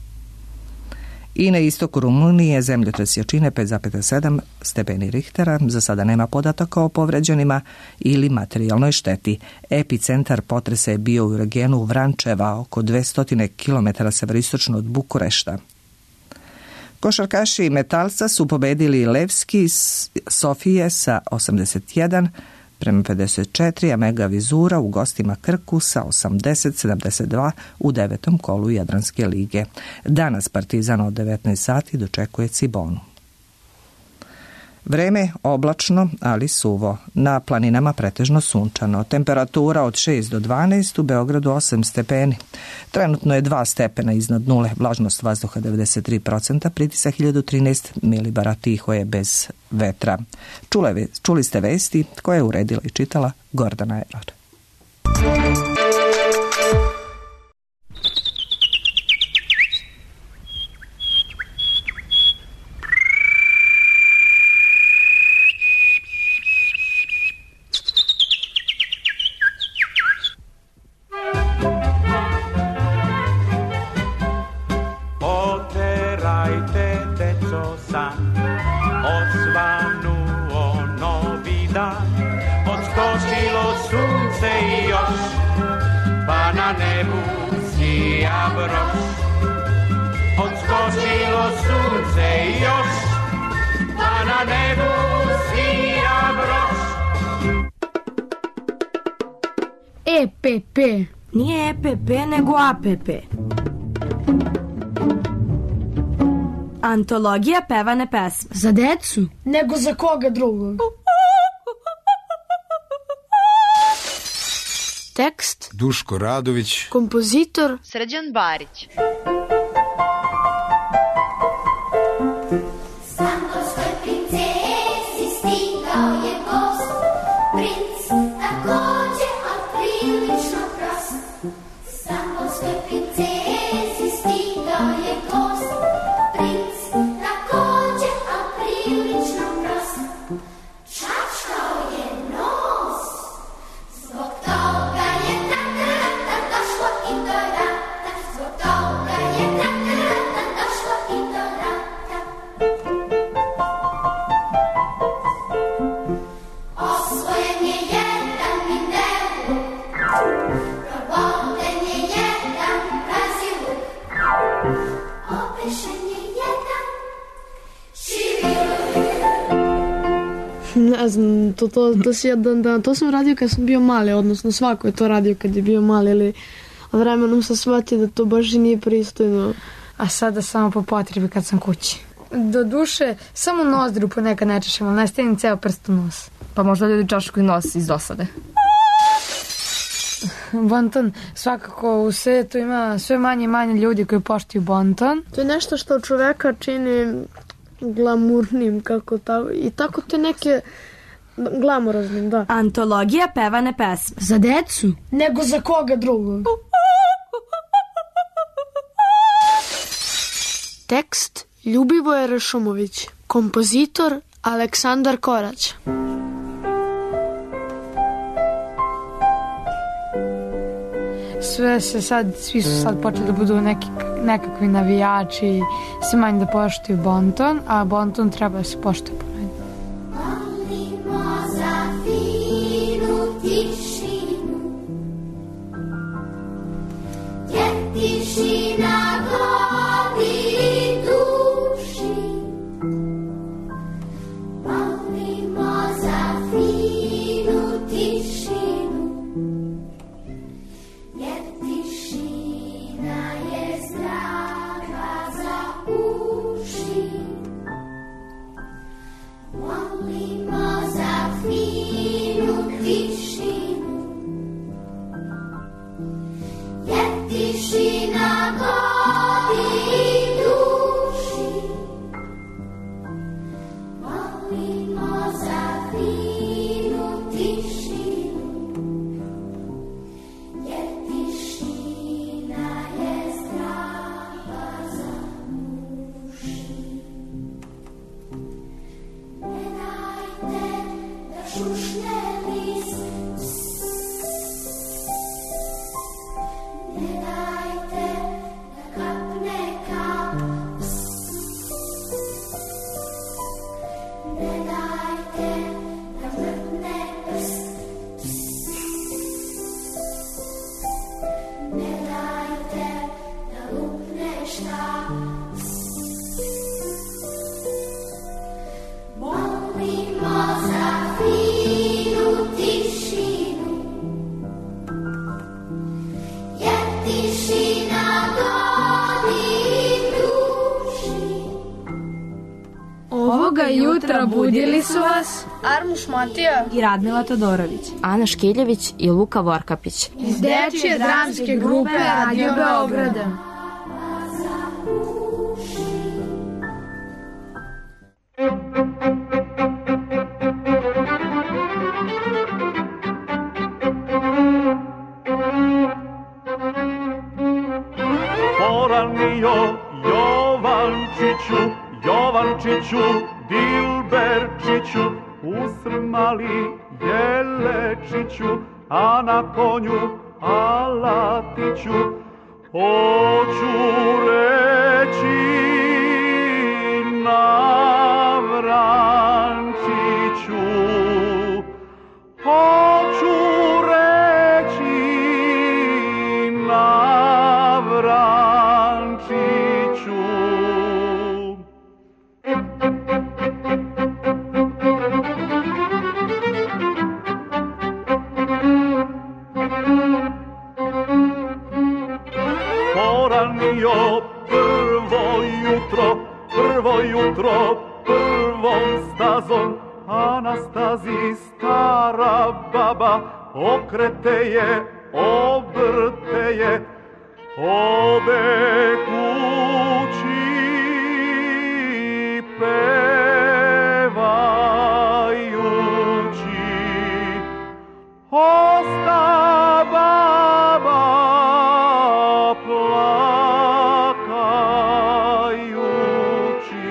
I na istoku Rumunije zemljotres jačine pet zarez sedam stepeni Richtera. Za sada nema podataka o povređenima ili materijalnoj šteti. Epicentar potresa je bio u regionu Vrančeva, oko dvesta kilometara severistočno od Bukurešta. Košarkaši Metalca su pobedili Levski Sofije sa osamdeset jedan prema pedeset četiri, a Mega Vizura u gostima Krku sa osamdeset sedamdeset dva u devetom kolu Jadranske lige. Danas Partizan od devetnaest sati dočekuje Cibonu. Vreme oblačno, ali suvo. Na planinama pretežno sunčano. Temperatura od šest do dvanaest, u Beogradu osam stepeni. Trenutno je dva stepena iznad nule, vlažnost vazduha devedeset tri procenta, pritisak hiljadu trinaest milibara, tiho je bez vetra. Čule, čuli ste vesti koje je uredila i čitala Gordana Eror. Oterajte, deco, san, osvanu malo sunce još, pa na nebu sija broš. E P P. Nije E P P, nego A P P. Antologija pevane pesme. Za decu? Nego za koga drugog? Tekst Duško Radović. Kompozitor Srđan Barić. Stambulskoj princezi stigao je gost, princ takođe, al prilično prost. Stambulskoj princezi stigao je gost, princ takođe, al prilično prost. Čačkao je nos, zbog toga je tak-rata došlo i do rata, zbog toga je tak-rata došlo i do rata. Osvojen je jedan Mindevuk, proboden je jedan Braziluk, obešen je jedan Čivijuk. Ne znam, to, to, to, si jedan dan, to sam radio kad sam bio mali, odnosno svako je to radio kad je bio mali, ali vremenom sam shvatio da to baš i nije pristojno. A sada samo po potrebi kad sam kući. Do duše, samo nozdru ponekad ne češem, ali ne stavim ceo prst u nos. Pa možda ljudi čašku i nos iz dosade. Bonton, svakako u svetu ima sve manje i manje ljudi koji poštuju bonton. To je nešto što čoveka čini glamurnim, kako tako, i tako te neke glamuroznim, da. Antologija pevane pesme. Za decu? Nego za koga drugog? Tekst Ljubivoje Ršumović. Kompozitor Aleksandar Korać. Sve se sad, svi su sad počeli da budu neki, nekakvi navijači, sve manje da poštuju bonton, a bonton treba da se poštuje po meni. Molimo za finu tišinu, jer tišina vodi duši. Molimo za finu tišinu, jer tišina je zdrava za uši. Molimo za finu tišinu, jer tišina vodi duši. Molimo za finu tišinu, jer tišina je zdrava za uši. Ne dajte da šušne list, ne dajte da kapne kap, ne dajte da mrtne prst, ne dajte da lupne štap. Molimo za finu tišinu, jer tišina godi duši. Ovoga jutra budili su vas Armuš Matija I Radmila Todorović, Ana Škiljević i Luka Vorkapić. iz dečije dramske grupe Radio Beograda. Poranio Jovančiću, Jovančiću, Dilberčiću, usrmali Jelečiću, a na konju Alatiću, hoću reći Navrančiću, hoću reći Navrančiću. poranio prvo jutro, prvo jutro, prvom stazom, Anastazi stara baba, okrete je, obrte je, ode kući pevajući. Osta baba plakajući.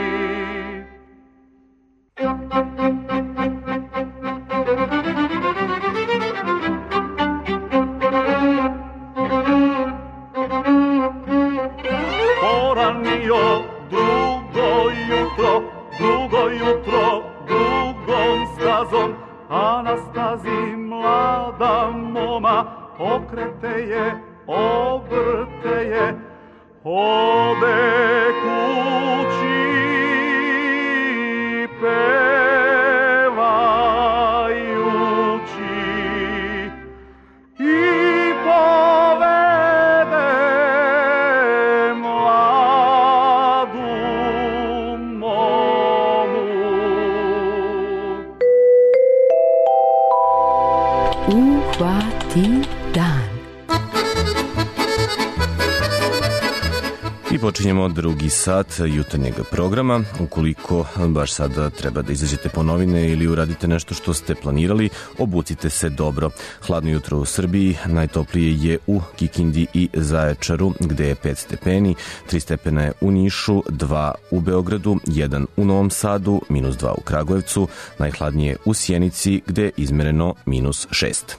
Poranio drugo jutro, drugo jutro, drugom stazom, Anastazi mlada moma, okrete je, obrte je, ode kući pevajući i povede mladu momu. Uhvati dan. I počinjemo drugi sat jutarnjeg programa. Ukoliko baš sada treba da izađete po novine ili uradite nešto što ste planirali, obucite se dobro. Hladno jutro u Srbiji, najtoplije je u Kikindi i Zaječaru, gde je pet stepeni, tri stepena je u Nišu, dva u Beogradu, jedan u Novom Sadu, minus dva u Kragujevcu, najhladnije u Sjenici, gde je izmereno minus šest.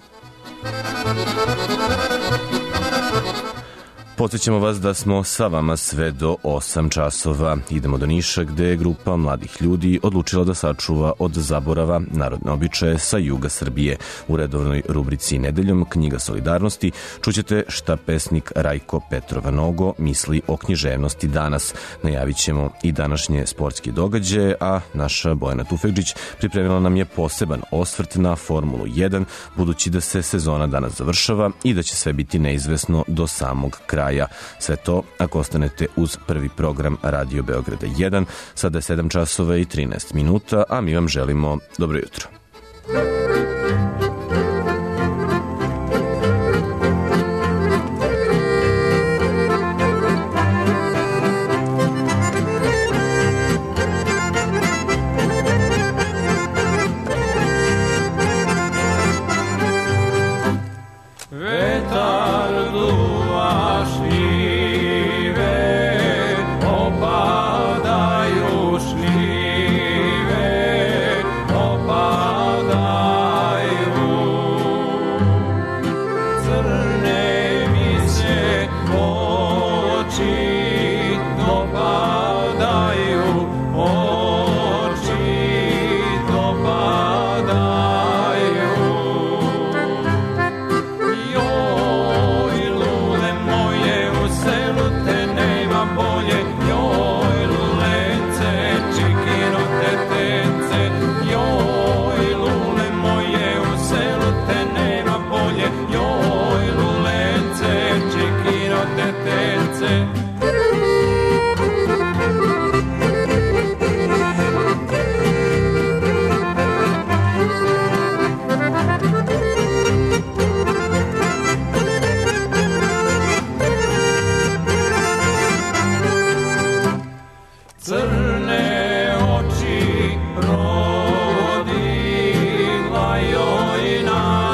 Podsjećamo vas da smo sa vama sve do osam časova. Idemo do Niša gde je grupa mladih ljudi odlučila da sačuva od zaborava narodne običaje sa juga Srbije. U redovnoj rubrici Nedeljom Knjiga solidarnosti čućete šta pesnik Rajko Petrova Nogo misli o književnosti danas. Najavit ćemo i današnje sportske događaje, a naša Bojana Tufekđić pripremila nam je poseban osvrt na Formulu jedan, budući da se sezona danas završava i da će sve biti neizvesno do samog kraja. Sve to ako ostanete uz prvi program Radio Beograda jedan. Sada je sedam časova i trinaest minuta, a mi vam želimo dobro jutro.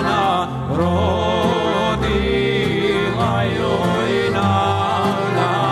Rodila joj nana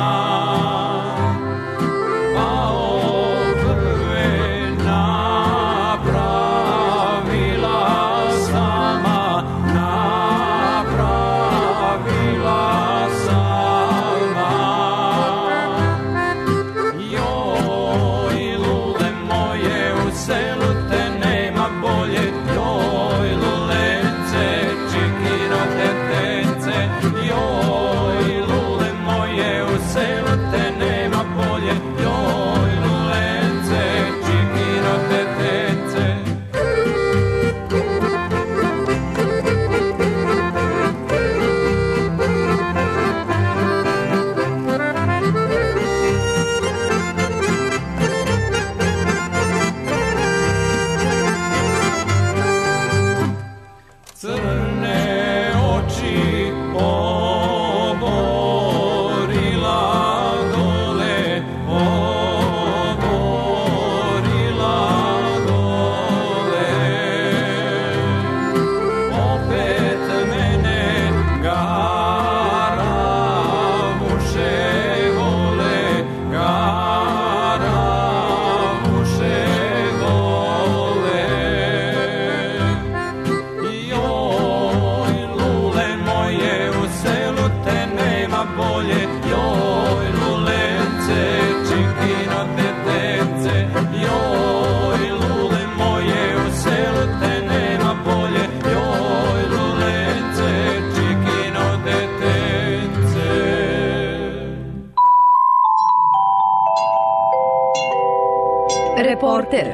Reporter.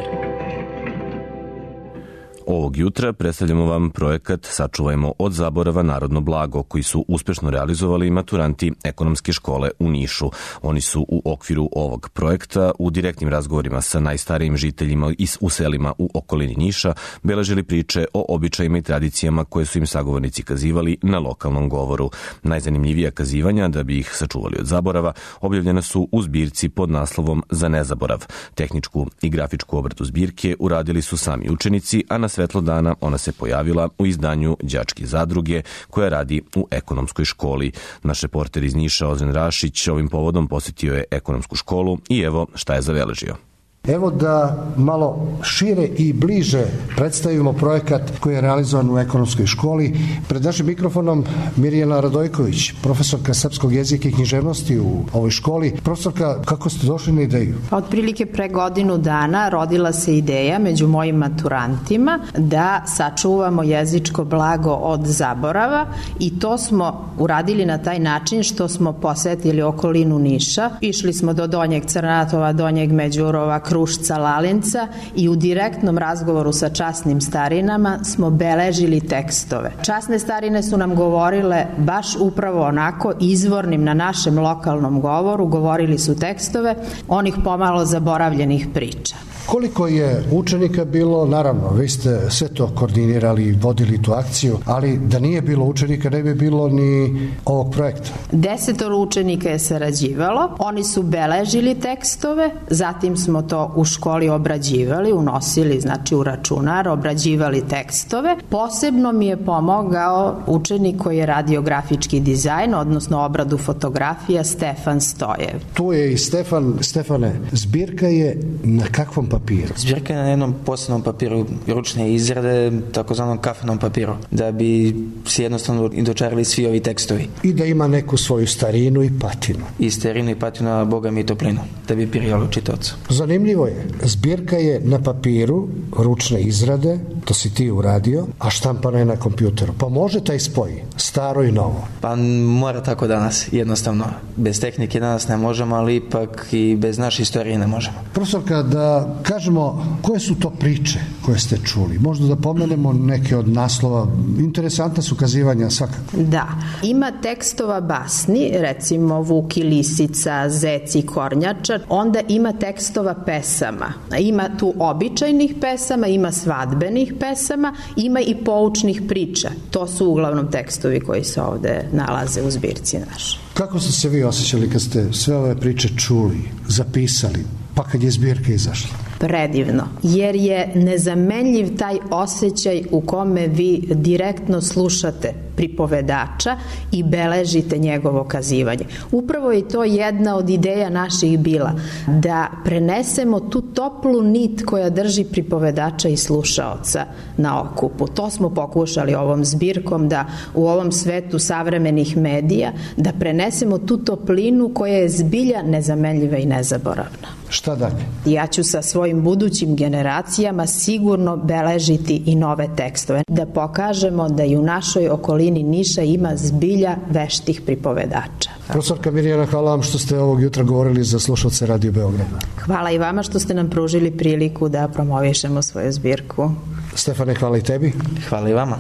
Ovog jutra predstavljamo vam projekat Sačuvajmo od zaborava narodno blago, koji su uspešno realizovali maturanti ekonomske škole u Nišu. Oni su u okviru ovog projekta u direktnim razgovorima sa najstarijim žiteljima u selima u okolini Niša beležili priče o običajima i tradicijama koje su im sagovornici kazivali na lokalnom govoru. Najzanimljivija kazivanja, da bi ih sačuvali od zaborava, objavljena su u zbirci pod naslovom Za nezaborav. Tehničku i grafičku obradu zbirke uradili su sami učenici, a na svetlo dana ona se pojavila u izdanju đačke zadruge koja radi u ekonomskoj školi. Naš reporter iz Niša Ozren Rašić ovim povodom posjetio je ekonomsku školu i evo šta je zabeležio. Evo da malo šire i bliže predstavimo projekat koji je realizovan u ekonomskoj školi. Pred našim mikrofonom Mirjana Radojković, profesorka srpskog jezika i književnosti u ovoj školi. Profesorka, kako ste došli na ideju? Otprilike pre godinu dana rodila se ideja među mojim maturantima da sačuvamo jezičko blago od zaborava i to smo uradili na taj način što smo posetili okolinu Niša. Išli smo do Donjeg Crnatova, Donjeg Međurova, Krušca, Lalinca i u direktnom razgovoru sa časnim starinama smo beležili tekstove. Časne starine su nam govorile baš upravo onako izvornim na našem lokalnom govoru, govorili su tekstove onih pomalo zaboravljenih priča. Koliko je učenika bilo? Naravno, vi ste sve to koordinirali i vodili tu akciju, ali da nije bilo učenika ne bi bilo ni ovog projekta. Desetoro učenika je sarađivalo, oni su beležili tekstove, zatim smo to u školi obrađivali, unosili znači u računar, obrađivali tekstove. Posebno mi je pomogao učenik koji je radio grafički dizajn, odnosno obradu fotografija, Stefan Stojev. Tu je i Stefan. Stefane, zbirka je na kakvom papiru? Zbirka je na jednom posebnom papiru ručne izrade, takozvanom kafenom papiru, da bi se jednostavno dočarali svi ovi tekstovi. I da ima neku svoju starinu i patinu. I starinu i patinu, a boga mi i toplinu, da bi prijalo čitaocu. Zanimljivo je. Zbirka je na papiru, ručne izrade, to si ti uradio, a štampana je na kompjuteru. Pa može taj spoj, staro i novo? Pa mora tako danas, jednostavno. Bez tehnike danas ne možemo, ali ipak i bez naše istorije ne možemo. Profesorka, da kažemo koje su to priče koje ste čuli? Možda da pomenemo neke od naslova. Interesantna su kazivanja svakako. Da. Ima tekstova basni, recimo Vuk i lisica, Zec i kornjača. Onda ima tekstova pesama. Ima tu običajnih pesama, ima svadbenih pesama, ima i poučnih priča. To su uglavnom tekstovi koji se ovde nalaze u zbirci našoj. Kako ste se vi osjećali kad ste sve ove priče čuli, zapisali, pa kad je zbirka izašla? Predivno, jer je nezamenljiv taj osjećaj u kome vi direktno slušate pripovedača i beležite njegovo kazivanje. Upravo je to jedna od ideja naših bila, da prenesemo tu toplu nit koja drži pripovedača i slušaoca na okupu. To smo pokušali ovom zbirkom, da u ovom svetu savremenih medija, da prenesemo tu toplinu koja je zbilja nezamenljiva i nezaboravna. Šta dalje? Ja ću sa svojim budućim generacijama sigurno beležiti i nove tekstove, da pokažemo da i u našoj okolini Niša ima zbilja veštih pripovedača. Profesorka Mirjana, hvala vam što ste ovog jutra govorili za slušalce Radio Beograda. Hvala i vama što ste nam pružili priliku da promovišemo svoju zbirku. Stefane, hvala i tebi. Hvala i vama.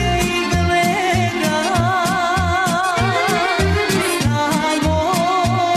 Samo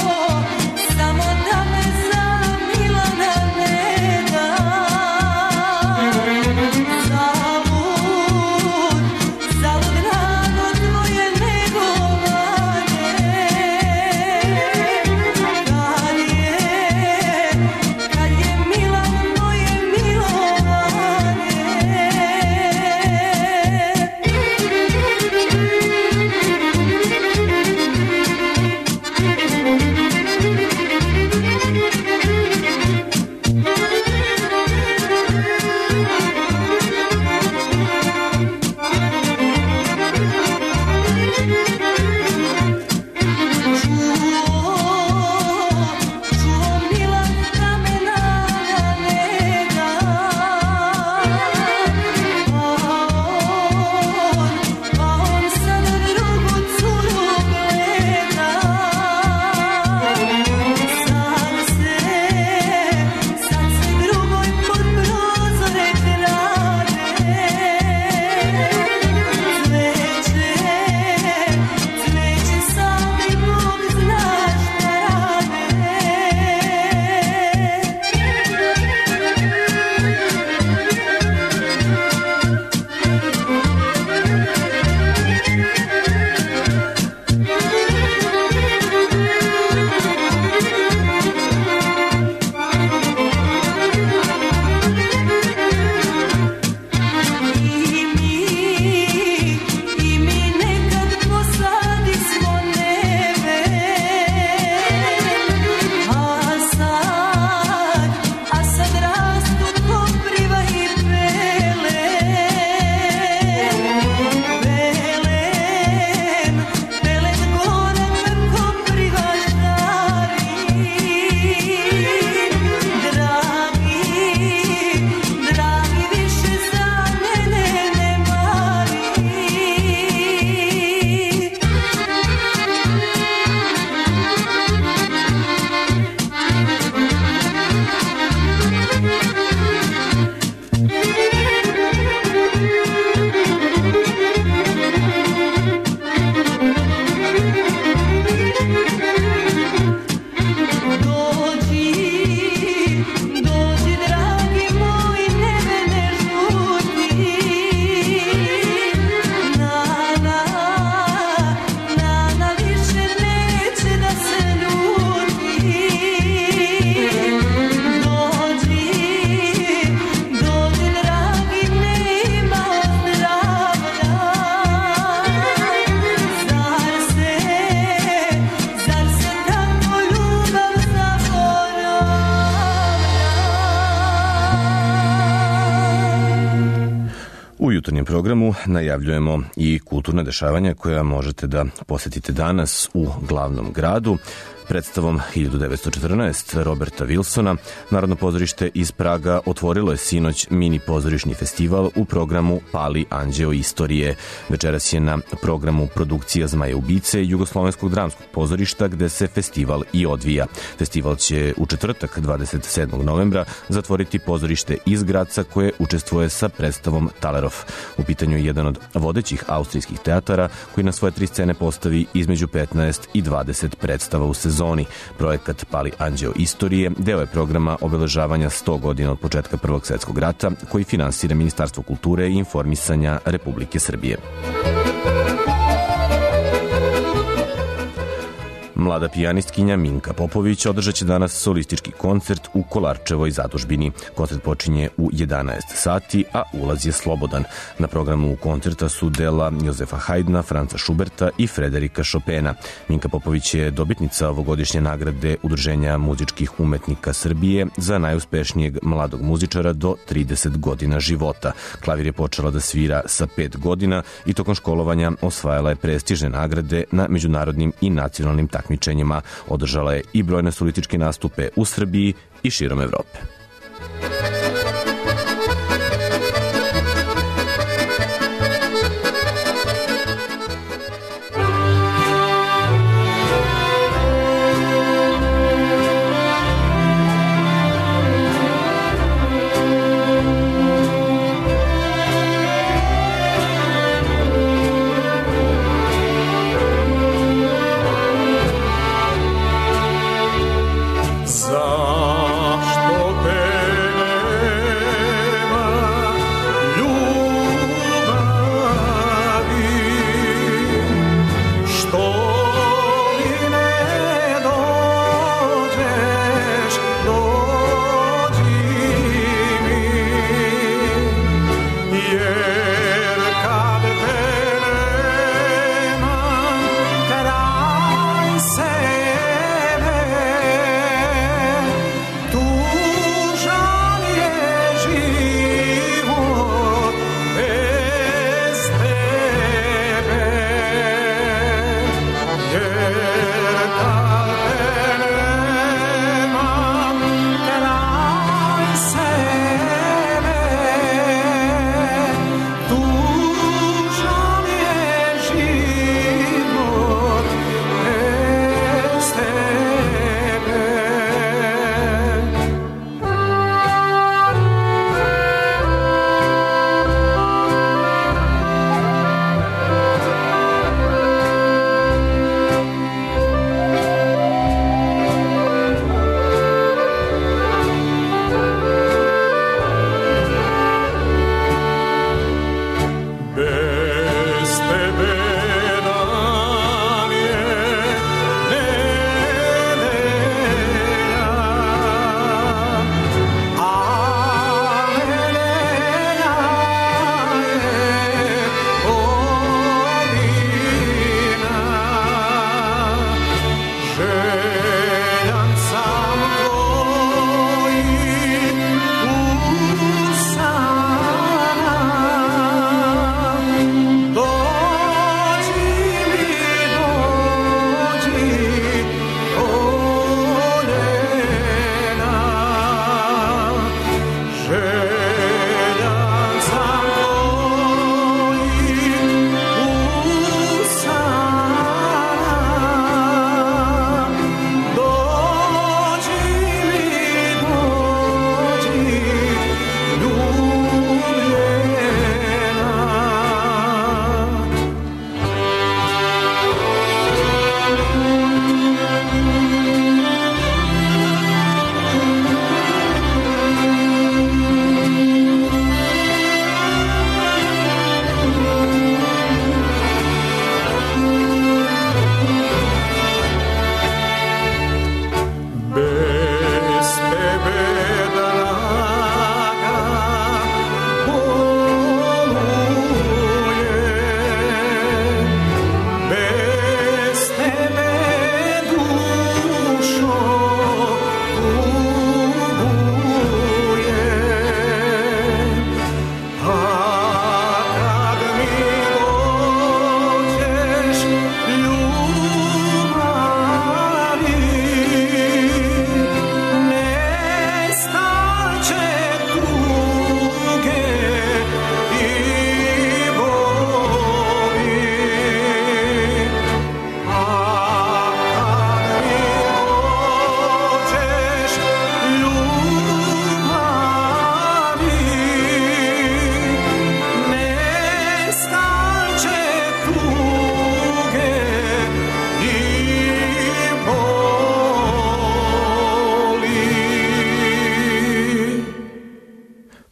jutarnjem programu najavljujemo i kulturne dešavanja koja možete da posetite danas u glavnom gradu. Predstavom hiljadu devetsto četrnaest Roberta Wilsona, Narodno pozorište iz Praga otvorilo je sinoć mini pozorišni festival u programu Pali anđeo istorije. Večeras je na programu produkcija Zmaja ubice Jugoslovenskog dramskog pozorišta gde se festival i odvija. Festival će u četvrtak dvadeset sedmog novembra zatvoriti pozorište iz Graca koje učestvuje sa predstavom Talerov. U pitanju je jedan od vodećih austrijskih teatara koji na svoje tri scene postavi između petnaest i dvadeset predstava u sezoni. Projekat Pali anđeo istorije deo je programa obeležavanja sto godina od početka Prvog svjetskog rata koji finansira Ministarstvo kulture i informisanja Republike Srbije. Mlada pijanistkinja Minka Popović održat će danas solistički koncert u Kolarčevoj zadužbini. Koncert počinje u jedanaest sati, a ulaz je slobodan. Na programu koncerta su dela Jozefa Hajdna, Franca Šuberta i Frederika Šopena. Minka Popović je dobitnica ovogodišnje nagrade Udruženja muzičkih umetnika Srbije za najuspešnijeg mladog muzičara do trideset godina života. Klavir je počela da svira sa pet godina i tokom školovanja osvajala je prestižne nagrade na međunarodnim i nacionalnim takmičenjima. Održala je i brojne solističke nastupe u Srbiji i širom Evrope. Zašto te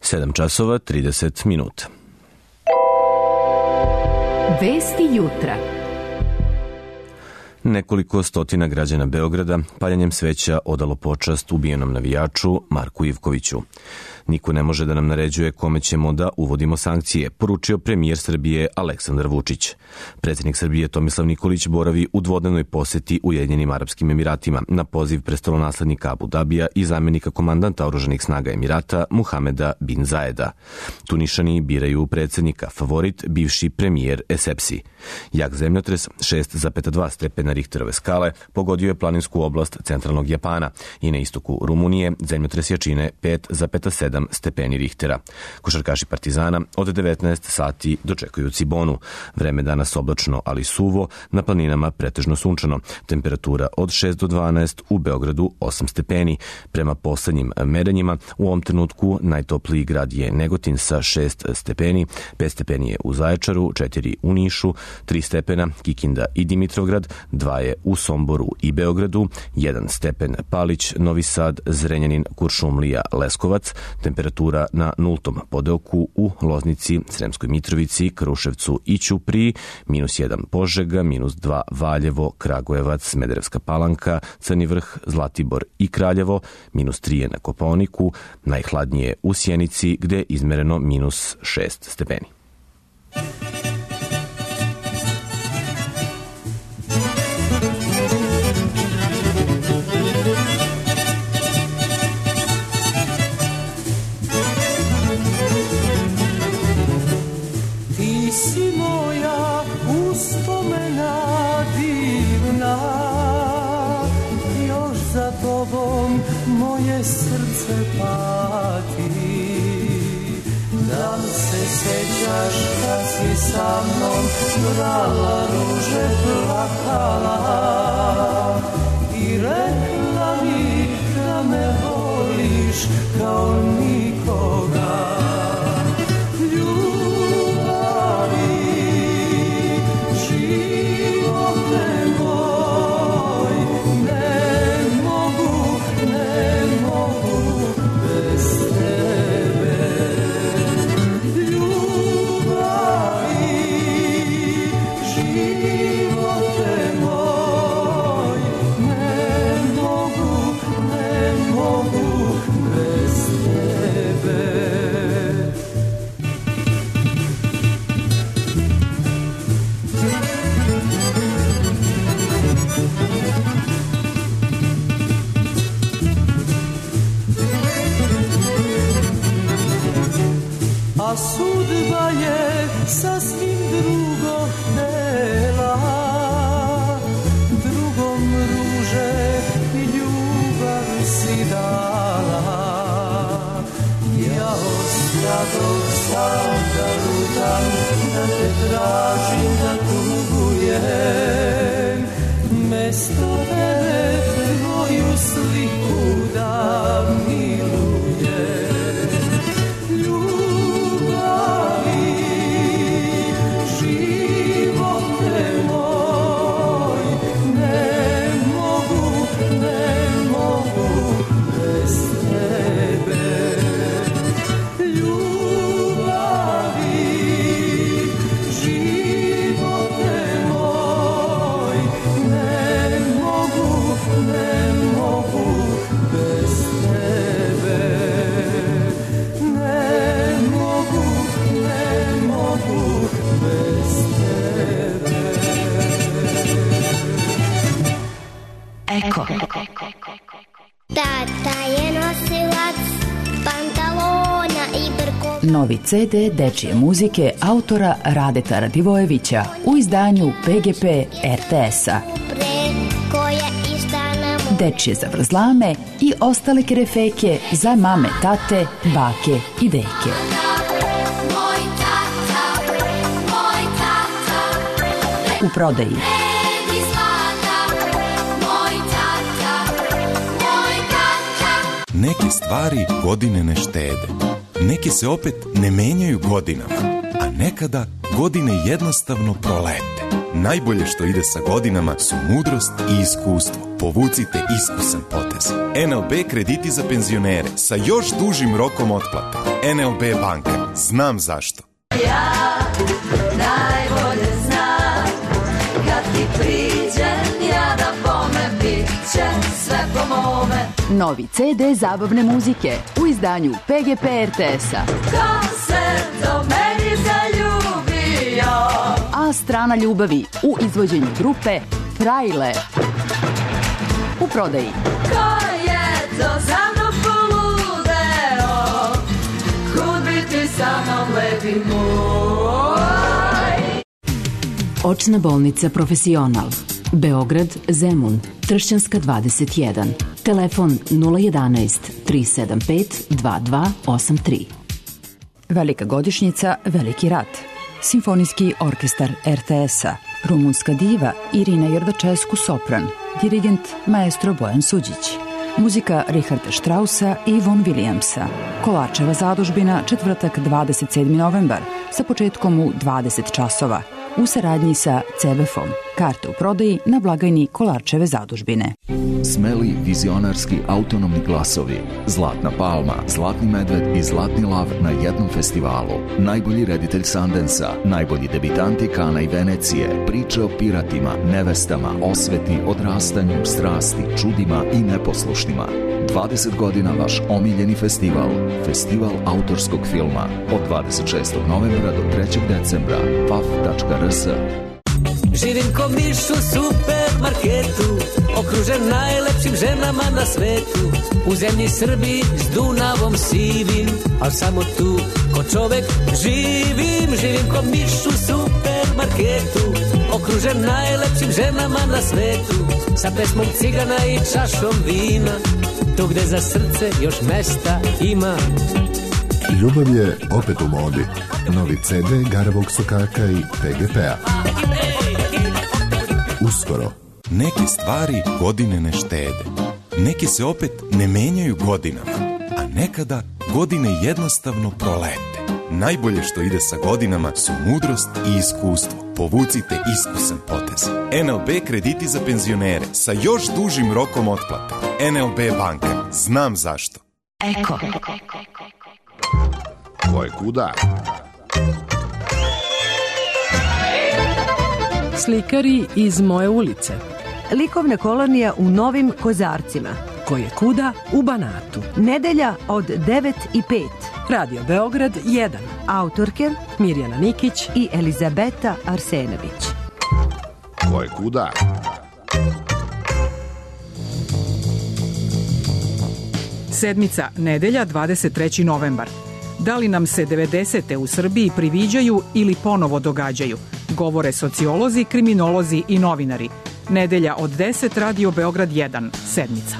sedam časova trideset minuta. Vesti jutra. Nekoliko stotina građana Beograda paljenjem sveća odalo počast ubijenom navijaču Marku Ivkoviću. Niko ne može da nam naređuje kome ćemo da uvodimo sankcije, poručio premijer Srbije Aleksandar Vučić. Predsjednik Srbije Tomislav Nikolić boravi u dvodnevnoj poseti Ujedinjenim Arapskim Emiratima na poziv prestolonaslednika Abu Dabija i zamjenika komandanta oružanih snaga Emirata Muhameda bin Zajeda. Tunišani biraju predsjednika, favorit bivši premijer Esepsi. Jak zemljotres šest zarez dva stepena Richterove skale pogodio je planinsku oblast centralnog Japana i na istoku Rumunije zemljotres jačine pet zarez sedam stepeni Richtera. Košarkaši Partizana od devetnaest sati dočekuju Cibonu. Vreme danas oblačno, ali suvo, na planinama pretežno sunčano. Temperatura od šest do dvanaest, u Beogradu osam stepeni. Prema poslednjim merenjima, u ovom trenutku najtopliji grad je Negotin sa šest stepeni, pet stepeni je u Zaječaru, četiri u Nišu, tri stepena Kikinda i Dimitrovgrad, dva je u Somboru i Beogradu, jedan stepen Palić, Novi Sad, Zrenjanin, Kuršumlija, Leskovac, temperatura na nultom podeoku u Loznici, Sremskoj Mitrovici, Kruševcu i Ćupriji, minus jedan Požega, minus dva Valjevo, Kragujevac, Smederevska Palanka, Crni Vrh, Zlatibor i Kraljevo, minus tri je na Kopaoniku, najhladnije u Sjenici gde je izmereno minus šest stepeni. Srce pati, da li se sećaš kad si sa mnom brala ruže, plakala i rekla mi da me voliš kao nikoga. Ljubavi, živote moj, ne mogu, ne mogu bez tebe. Ljubavi, živote moj, ne mogu, ne mogu bez tebe. A sudba je sasvim drugo htela, drugom ruže i ljubav si dala. Ja ostadog sam da lutam, da te tražim, da tugujem, mesto tebe tvoju sliku da milujem. Eko. Tata je nosilac pantalona i brkova. Novi ce de dečije muzike autora Radeta Radivojevića u izdanju pe ge pe er te esa. Dečije zavrzlame i ostale kerefeke za mame, tate, bake i deke. U prodaji neke stvari godine ne štede. Neke se opet ne menjaju godinama, a nekada godine jednostavno prolete. Najbolje što ide sa godinama su mudrost i iskustvo. Povucite iskusan potez. en el be krediti za penzionere sa još dužim rokom otplate. N L B banka. Znam zašto. Ja najbolje znam, kad ti priđem ja na bome, bit će sve po mome. Novi ce de zabavne muzike u izdanju P G P R T S-a. Ko se do meni zaljubio? A strana ljubavi u izvođenju grupe Frajle. U prodaji. Ko je to za mnom poludeo? Kud bi ti sa mnom lepi moj? Očna bolnica Profesional. Beograd, Zemun, Tršćanska dvadeset jedan. Telefon nula jedanaest tri sedam pet dva dva osam tri. Velika godišnjica, veliki rat. Simfonijski orkestar R T S-a. Rumunska diva Irina Jordačesku sopran. Dirigent maestro Bojan Suđić. Muzika Richarda Straussa i Von Williamsa. Kolarčeva zadužbina, četvrtak dvadeset sedmi novembar, sa početkom u dvadeset časova. U saradnji sa C B F-om. Karte u prodaji na blagajni Kolarčeve zadužbine. Smeli vizionarski autonomni glasovi. Zlatna palma, Zlatni medved i Zlatni lav na jednom festivalu. Najbolji reditelj Sundansa, najbolji debitanti Kana i Venecije, priče o piratima, nevestama, osveti, odrastanju, strasti, čudima i neposlušnima. dvadeset godina vaš omiljeni festival. Festival autorskog filma. Od dvadeset šestog novembra do trećeg decembra. p a f tačka r s. Živim ko miš u supermarketu, okružen najlepšim ženama na svetu. U zemlji Srbiji s Dunavom sivim, al samo tu ko čovek živim. Živim ko miš u supermarketu, okružen najlepšim ženama na svetu. Sa pesmom cigana i čašom vina, tu gde za srce još mesta ima. Ljubav je opet u modi. Novi ce de Garavog Sokaka i P G P-a. Uskoro. Neke stvari godine ne štede. Neke se opet ne menjaju godinama. A nekada godine jednostavno prolete. Najbolje što ide sa godinama su mudrost i iskustvo. Povucite iskusan potez. N L B krediti za penzionere sa još dužim rokom otplate. N L B banka. Znam zašto. Eko. Ko je kuda? Slikari iz moje ulice. Likovna kolonija u Novim Kozarcima. Ko je kuda u Banatu. Nedelja od devet i pet. Radio Beograd jedan. Autorke Mirjana Nikić i Elizabeta Arsenović. Ko je kuda? Sedmica, nedelja, dvadeset treći novembar. Da li nam se devedesete u Srbiji priviđaju ili ponovo događaju? Govore sociolozi, kriminolozi i novinari. Nedelja od deset, Radio Beograd jedan, sedmica.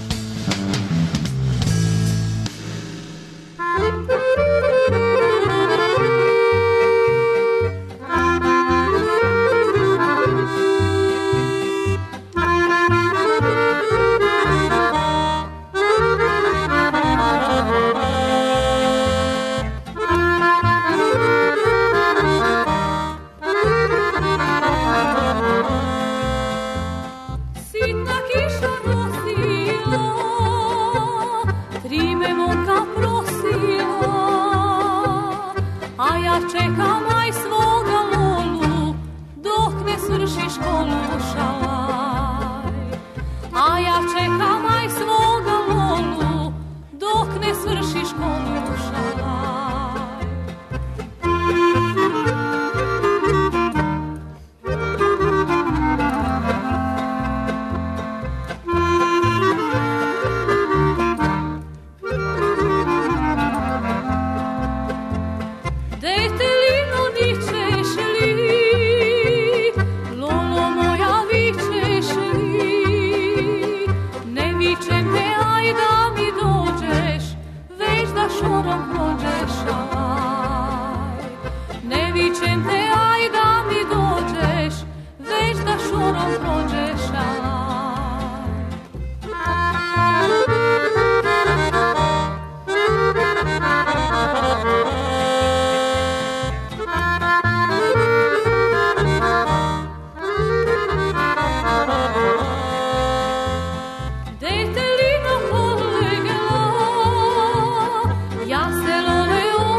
Ja se love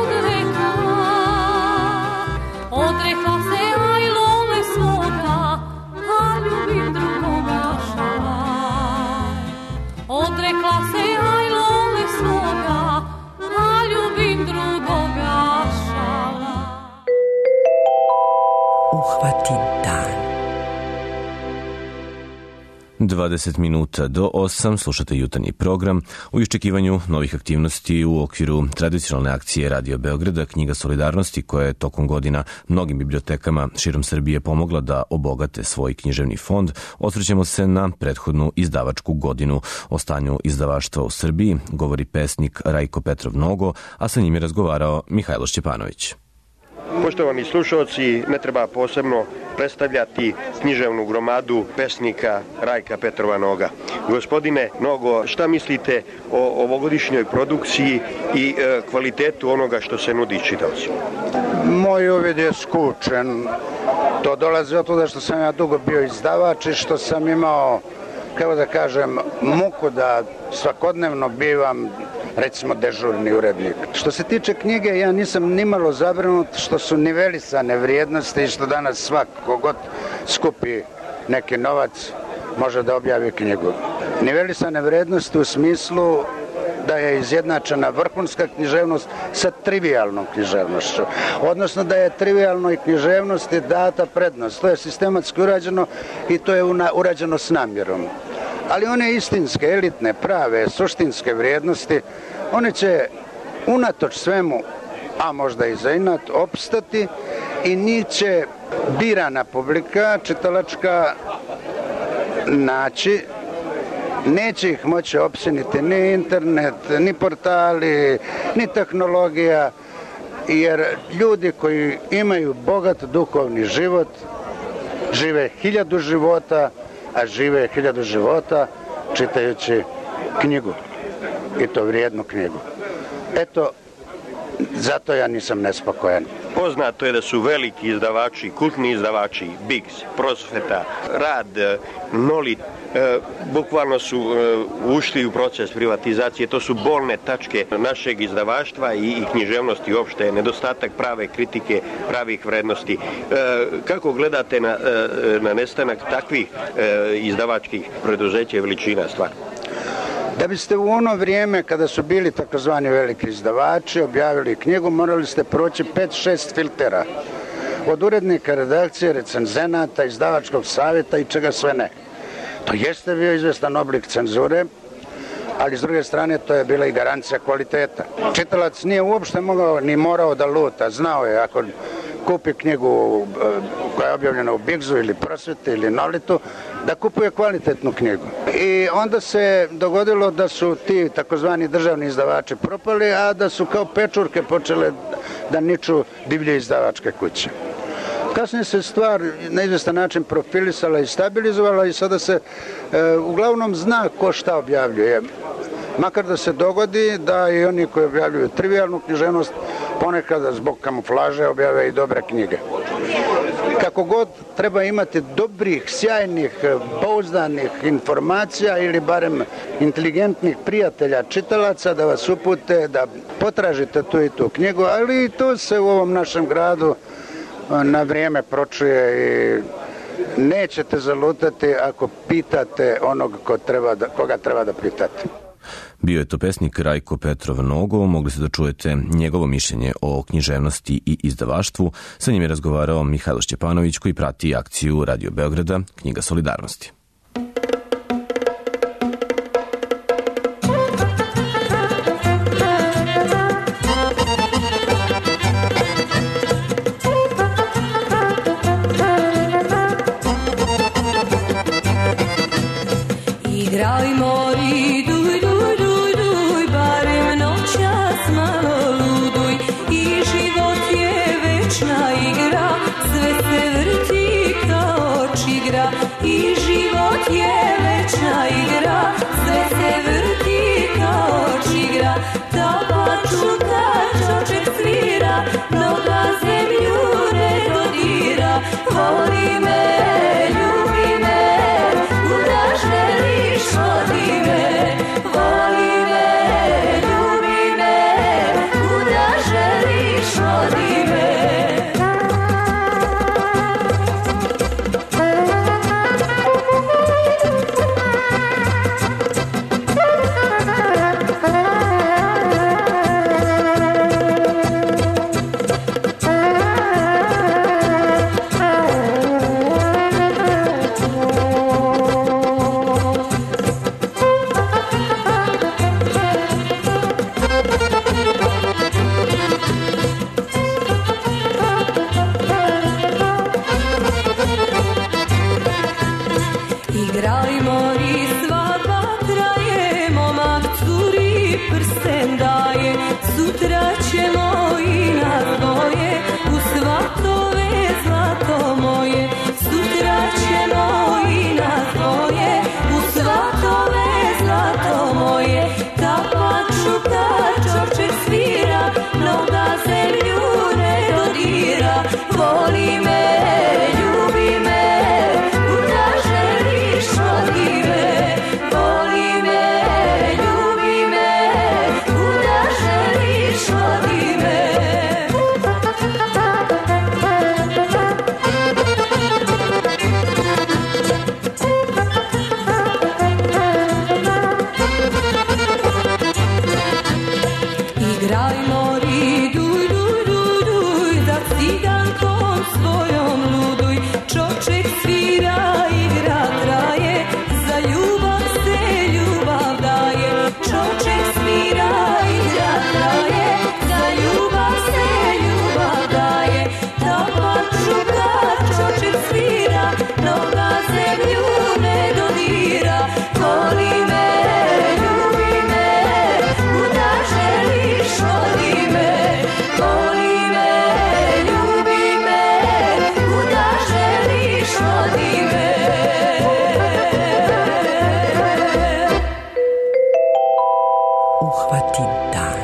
uhvati dan. dvadeset minuta do osam slušate jutarnji program u iščekivanju novih aktivnosti u okviru tradicionalne akcije Radio Beograda Knjiga solidarnosti, koja je tokom godina mnogim bibliotekama širom Srbije pomogla da obogate svoj književni fond. Osvrćemo se na prethodnu izdavačku godinu. O stanju izdavaštva u Srbiji govori pesnik Rajko Petrov Nogo, a sa njim je razgovarao Mihajlo Šćepanović. Poštovani slušalci, ne treba posebno predstavljati književnu gromadu pesnika Rajka Petrova Noga. Gospodine Nogo, šta mislite o ovogodišnjoj produkciji i e, kvalitetu onoga što se nudi čitaocima? Moj uvid je skučen. To dolazi od toga što sam ja dugo bio izdavač i što sam imao, kako da kažem, muku da svakodnevno bivam, recimo, dežurni urednik. Što se tiče knjige, ja nisam nimalo zabrinut što su nivelisane vrijednosti i što danas svako god skupi neki novac može da objavi knjigu. Nivelisane vrijednosti u smislu da je izjednačena vrhunska književnost sa trivialnom književnošću. Odnosno da je trivialnoj književnosti data prednost. To je sistematski urađeno i to je urađeno s namjerom. Ali one istinske, elitne, prave, suštinske vrijednosti, one će unatoč svemu, a možda i za inat, opstati i njih će birana publika, čitalačka, naći. Neće ih moći opsjeniti ni internet, ni portali, ni tehnologija, jer ljudi koji imaju bogat duhovni život žive hiljadu života, a žive hiljadu života čitajući knjigu, i to vrijednu knjigu. Eto, zato ja nisam nespokojan. Poznato je da su veliki izdavači, kultni izdavači, Bigs, Prosveta, Rad, Noli, e, bukvalno su e, ušli u proces privatizacije. To su bolne tačke našeg izdavaštva i, i književnosti uopšte, nedostatak prave kritike, pravih vrednosti. E, kako gledate na, e, na nestanak takvih e, izdavačkih preduzeća i veličina stvari? Da biste u ono vrijeme kada su bili takozvani veliki izdavači objavili knjigu, morali ste proći pet šest filtera. Od urednika, redakcije, recenzenata, izdavačkog savjeta i čega sve ne. To jeste bio izvestan oblik cenzure, ali s druge strane to je bila i garancija kvaliteta. Čitalac nije uopšte mogao ni morao da luta. Znao je ako kupi knjigu koja je objavljena u Bigzu ili Prosveti ili Nolitu, da kupuje kvalitetnu knjigu. I onda se dogodilo da su ti takozvani državni izdavači propali, a da su kao pečurke počele da niču divlje izdavačke kuće. Kasnije se stvar na izvestan način profilisala i stabilizovala i sada se e, uglavnom zna ko šta objavljuje. Makar da se dogodi da i oni koji objavljuju trivialnu književnost ponekada zbog kamuflaže objave i dobre knjige. Kako god, treba imati dobrih, sjajnih, pouzdanih informacija ili barem inteligentnih prijatelja čitalaca da vas upute, da potražite tu i tu knjigu, ali to se u ovom našem gradu na vrijeme pročuje i nećete zalutati ako pitate onog ko treba da, koga treba da pitate. Bio je to pesnik Rajko Petrov Nogo, mogli ste da čujete njegovo mišljenje o književnosti i izdavaštvu. Sa njim je razgovarao Mihajlo Šćepanović, koji prati akciju Radio Beograda Knjiga solidarnosti. I život ćemo i na dvoje, u svatove zlato moje. Sutra ćemo i na dvoje, u svatove zlato moje. Tapak šuka, čorček svira, noga zemlju ne dodira. Voli me, ljubi me, kuda želiš vodi me. Voli me, ljubi me, kuda želiš vodi me. Igrajmo ri, duj, duj, duj, duj, za cigankom svojom luduj. Čoček svira, igra traje, za ljubav se ljubav daje. Čoček svira, igra traje, za ljubav se ljubav daje. Tapak šuka, čoček svira, noga zemlju ne dodira. Voli me, ljubi me, kuda želiš vodi me. Voli me, ljubi me, kuda želiš vodi me. Uhvati dan.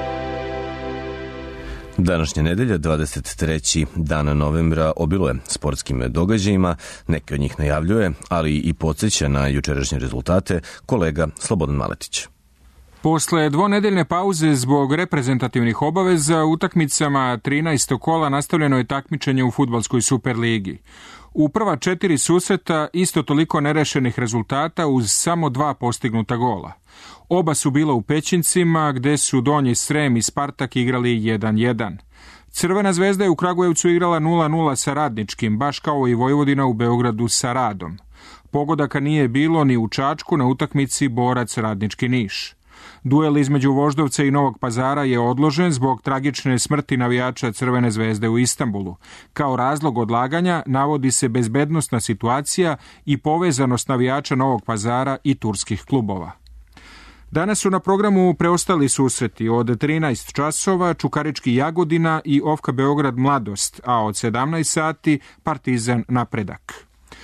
Današnja nedelja, dvadeset treći dan novembra, obilo je sportskim događajima, neke od njih najavljuje, ali i podsjeća na jučerašnje rezultate kolega Slobodan Maletić. Posle dvonedeljne pauze zbog reprezentativnih obaveza, utakmicama trinaestog kola nastavljeno je takmičenje u fudbalskoj Superligi. U prva četiri susreta isto toliko nerešenih rezultata uz samo dva postignuta gola. Oba su bila u Pećincima, gde su Donji Srem i Spartak igrali jedan jedan. Crvena zvezda je u Kragujevcu igrala nula nula sa Radničkim, baš kao i Vojvodina u Beogradu sa Radom. Pogodaka nije bilo ni u Čačku na utakmici Borac Radnički Niš. Duel između Voždovca i Novog Pazara je odložen zbog tragične smrti navijača Crvene zvezde u Istanbulu. Kao razlog odlaganja navodi se bezbednosna situacija i povezanost navijača Novog Pazara i turskih klubova. Danas su na programu preostali susreti od trinaest časova Čukarički Jagodina i Ofka Beograd Mladost, a od sedamnaest sati Partizan Napredak.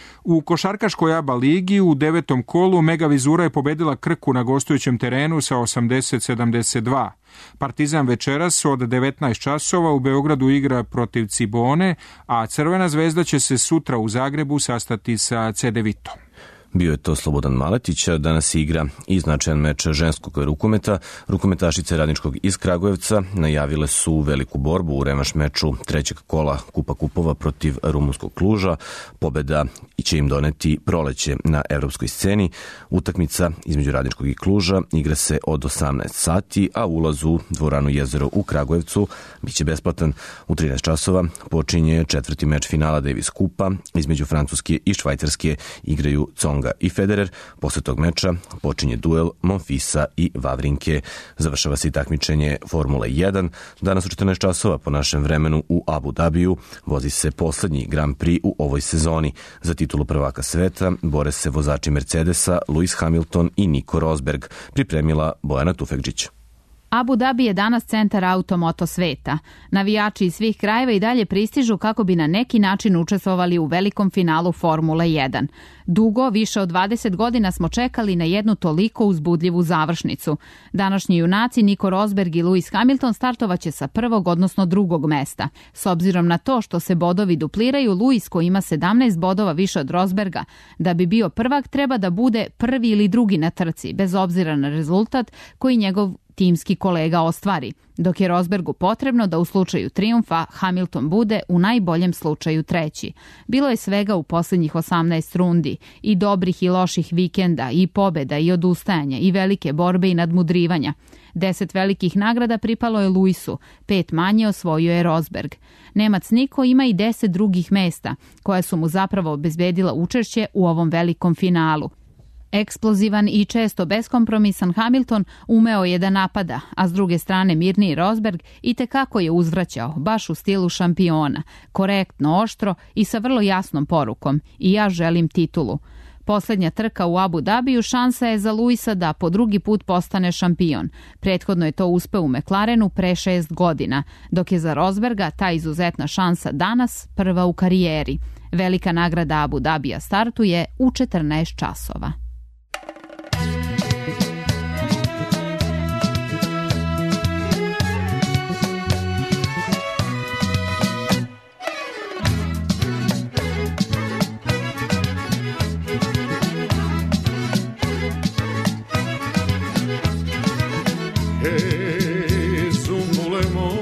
U košarkaškoj A B A ligi u devetom kolu Mega Vizura je pobedila Krku na gostujućem terenu sa osamdeset sedamdeset dva. Partizan večeras od devetnaest časova u Beogradu igra protiv Cibone, a Crvena zvezda će se sutra u Zagrebu sastati sa Cedevitom. Bio je to Slobodan Maletić, danas igra i značajan meč ženskog rukometa. Rukometašice Radničkog iz Kragujevca najavile su veliku borbu u revanš meču trećeg kola Kupa kupova protiv rumunskog Kluža. Pobeda će im doneti proleće na evropskoj sceni. Utakmica između Radničkog i Kluža igra se od osamnaest sati, a ulaz u dvoranu Jezero u Kragujevcu biće besplatan. U trinaest časova počinje četvrti meč finala Davis Kupa. Između Francuske i Švajcarske igraju Tsonga i Federer. Posle tog meča počinje duel Monfisa i Vavrinke. Završava se i takmičenje Formule jedan. Danas u četrnaest časova po našem vremenu u Abu Dhabiju vozi se poslednji Grand Prix u ovoj sezoni. Za titulu prvaka sveta bore se vozači Mercedesa Lewis Hamilton i Nico Rosberg, pripremila Bojana Tufekđić. Abu Dhabi je danas centar automoto sveta. Navijači iz svih krajeva i dalje pristižu kako bi na neki način učestvovali u velikom finalu Formule jedan. Dugo, više od dvadeset godina smo čekali na jednu toliko uzbudljivu završnicu. Današnji junaci Nico Rosberg i Lewis Hamilton startovaće sa prvog, odnosno drugog mesta. S obzirom na to što se bodovi dupliraju, Lewis, koji ima sedamnaest bodova više od Rosberga, da bi bio prvak treba da bude prvi ili drugi na trci, bez obzira na rezultat koji njegov timski kolega ostvari, dok je Rosbergu potrebno da u slučaju trijumfa Hamilton bude u najboljem slučaju treći. Bilo je svega u posljednjih osamnaest rundi, i dobrih i loših vikenda, i pobjeda i odustajanja, i velike borbe i nadmudrivanja. Deset velikih nagrada pripalo je Lewisu, pet manje osvojio je Rosberg. Nemac Niko ima i deset drugih mesta, koja su mu zapravo obezbedila učešće u ovom velikom finalu. Eksplozivan i često beskompromisan Hamilton umeo je da napada, a s druge strane mirniji Rosberg i tekako je uzvraćao, baš u stilu šampiona, korektno, oštro i sa vrlo jasnom porukom: i ja želim titulu. Poslednja trka u Abu Dabiju šansa je za Luisa da po drugi put postane šampion. Prethodno je to uspeo u McLarenu pre šest godina, dok je za Rosberga ta izuzetna šansa danas prva u karijeri. Velika nagrada Abu Dabija startuje u četrnaest časova. Hej, zumbule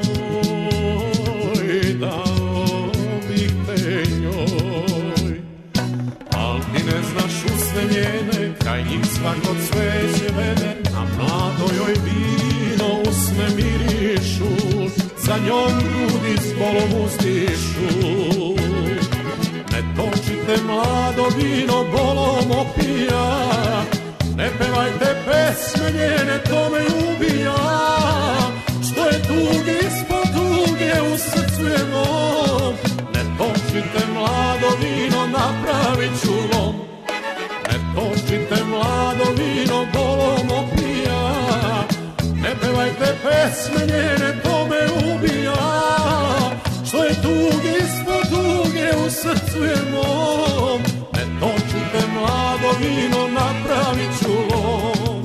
moj, dao bih te njoj, al ti ne znaš usne njene, kraj njih svako cveće vene, a mlado joj vino usne mirišu, za njom grudi s bolom uzdišu. Ne točite mlado vino, bolom opija, ne pevajte pesme njene, to me ubija. Što je tuge ispod tuge u srcu je mom. Ne točite mlado vino, napravit ću lom. Ne točite mlado vino, bolom opija. Ne pevajte pesme njene, to me ubija. Što je tuge ispod tuge u srcu je mom. Ne točite mlado vino, napravit ću lom.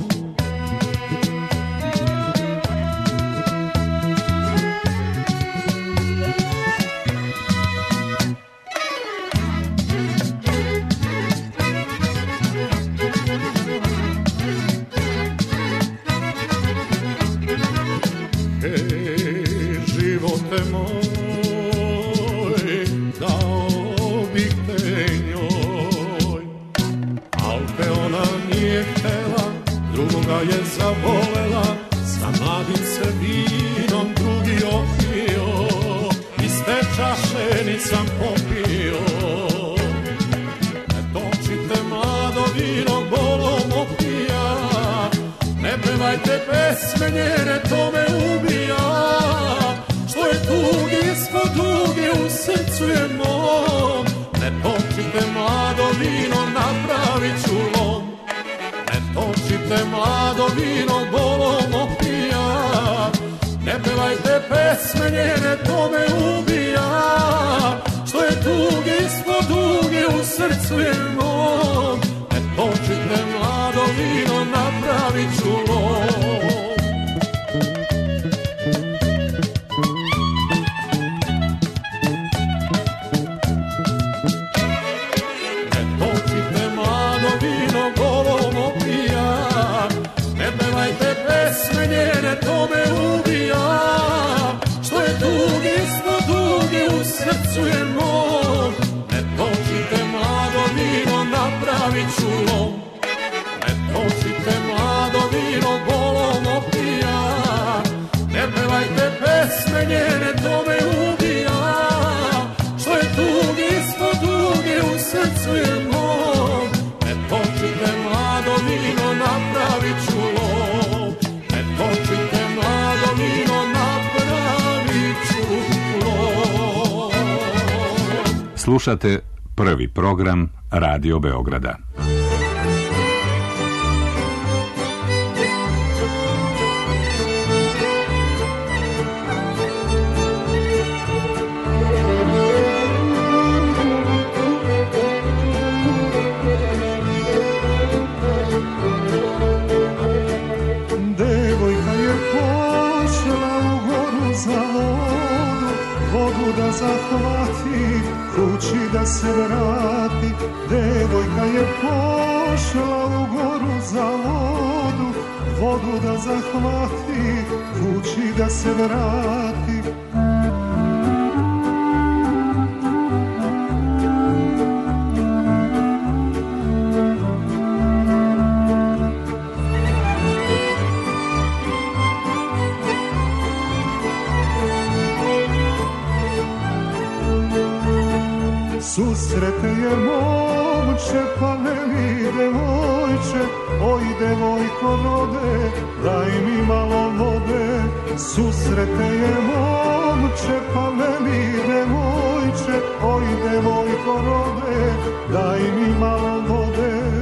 Hej, živote moj, dao bih te njoj, al te ona nije htela, drugoga je zavolela, sa mladim se vinom drugi opio, iz te čaše nisam popio. Ne točite mlado vino, bolom opija, ne pevajte pesme njene, to me ubija. Što je tugi ispod tuge u srcu je mom. Ne točite mlado vino, napravit ću lom. Ne točite mlado vino, bolom opija. Ne pevajte pesme njene, to me ubija. Što je tugi ispod tuge u srcu je mom. Ne točite mlado vino, napravit ću lom. Ne točite mlado vino, bolom opija. Ne pevajte pesme njene, to me ubija. Što je tugi ispod tuge u srcu je mom. Ne točite mlado vino, napravit ću lom. Ne točite mlado vino, bolom opija. Ne pevajte pesme njene, to me ubija. Što je tugi ispod tuge u srcu je mom. Ne točite mlado vino, napravit ću lom. Ne točite mlado vino, napravit ću lom. Slušate prvi program Radio Beograda. Devojka je pošla u goru za vodu, vodu da zahvati, kući da se vrati. Devojka je pošla u goru za vodu, vodu da zahvati, kući da se vrati. Susrete je momče, pa veli devojče, oj devojko rode, daj mi malo vode. Susrete je momče, pa veli devojče, oj devojko rode, daj mi malo vode.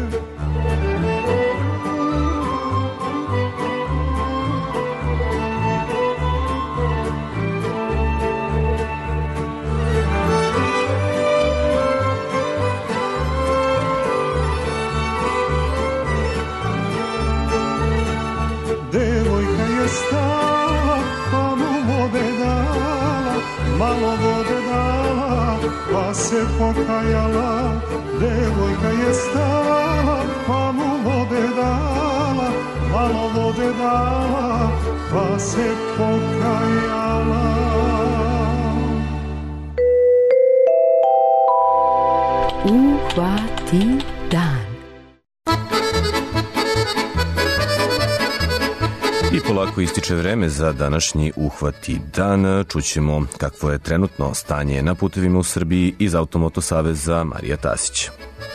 malo vode dala, pa se pokajala, devojka je stala, pa mu vode dala, malo vode dala, pa se pokajala. Uhvati dan. I polako ističe vreme za današnji uhvati dan. Čućemo kakvo je trenutno stanje na putevima u Srbiji iz Automoto saveza Marija Tasić.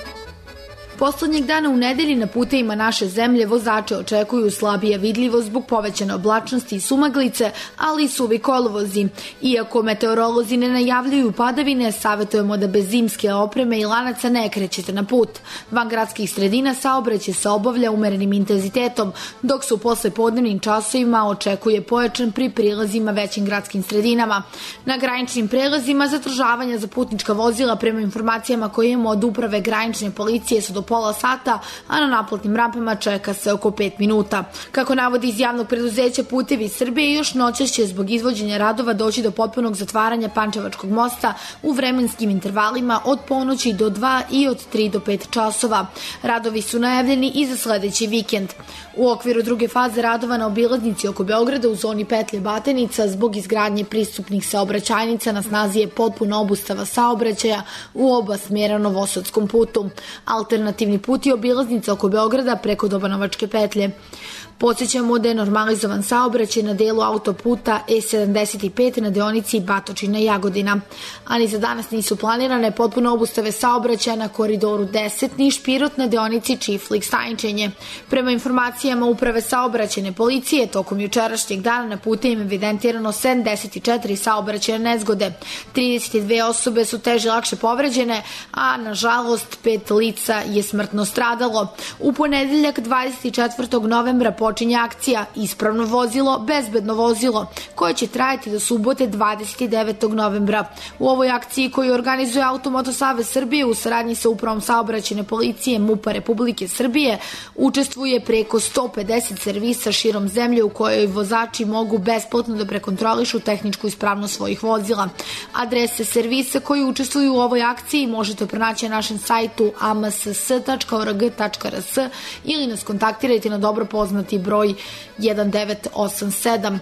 Poslednjeg dana u nedelji na putevima naše zemlje vozače očekuju slabija vidljivost zbog povećane oblačnosti i sumaglice, ali i suvi kolovozi. Iako meteorolozi ne najavljuju padavine, savjetujemo da bez zimske opreme i lanaca ne krećete na put. Van gradskih sredina saobraćaj se obavlja umerenim intenzitetom, dok se u poslepodnevnim časovima očekuje pojačan pri prilazima većim gradskim sredinama. Na graničnim prelazima zadržavanja za putnička vozila prema informacijama koje imamo od uprave granične policije su do pola sata, a na naplatnim rampama čeka se oko pet minuta. Kako navodi iz javnog preduzeća Putevi Srbije, još noćas će zbog izvođenja radova doći do potpunog zatvaranja Pančevačkog mosta u vremenskim intervalima od ponoći do dva i od tri do pet časova. Radovi su najavljeni i za sledeći vikend. U okviru druge faze radova na obilaznici oko Beograda u zoni petlje Batenica zbog izgradnje pristupnih saobraćajnica na snazi je potpuna obustava saobraćaja u oba smjera Novosadskom putu. Alternativni put je obilaznica oko Beograda preko Dobanovačke petlje. Podsjećamo da je normalizovan saobraćaj na delu autoputa E sedamdeset pet na deonici Batočina Jagodina. Ali za danas nisu planirane potpuno obustave saobraćaja na koridoru deset Niš-Pirot na deonici Čiflik-Stajnčenje. Prema informacijama Uprave saobraćajne policije, tokom jučerašnjeg dana na putevima evidentirano sedamdeset četiri saobraćajne nezgode. trideset dve osobe su teže lakše povređene, a nažalost pet lica je smrtno stradalo. U ponedeljak dvadeset četvrtog novembra počinje akcija Ispravno vozilo, bezbedno vozilo, koja će trajati do subote dvadeset devetog novembra. U ovoj akciji koju organizuje Automoto savez Srbije u saradnji sa Upravom saobraćajne policije MUP-a Republike Srbije učestvuje preko sto pedeset servisa širom zemlje u kojoj vozači mogu besplatno da prekontrolišu tehničku ispravnost svojih vozila. Adrese servisa koji učestvuju u ovoj akciji možete pronaći na našem sajtu a m s s tačka o r g tačka r s ili nas kontaktirajte na dobro poznati broj jedan devet osam sedam.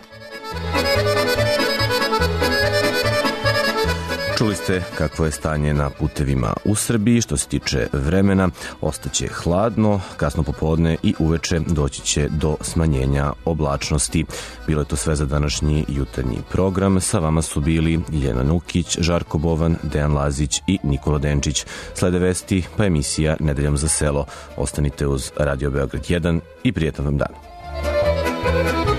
Čuli ste kakvo je stanje na putevima u Srbiji. Što se tiče vremena, ostaće hladno, kasno popodne i uveče doći će do smanjenja oblačnosti. Bilo je to sve za današnji jutarnji program. Sa vama su bili Jeljena Nukić, Žarko Bovan, Dejan Lazić i Nikola Denčić. Slede vesti pa emisija Nedeljom za selo. Ostanite uz Radio Beograd jedan i prijetan vam dan.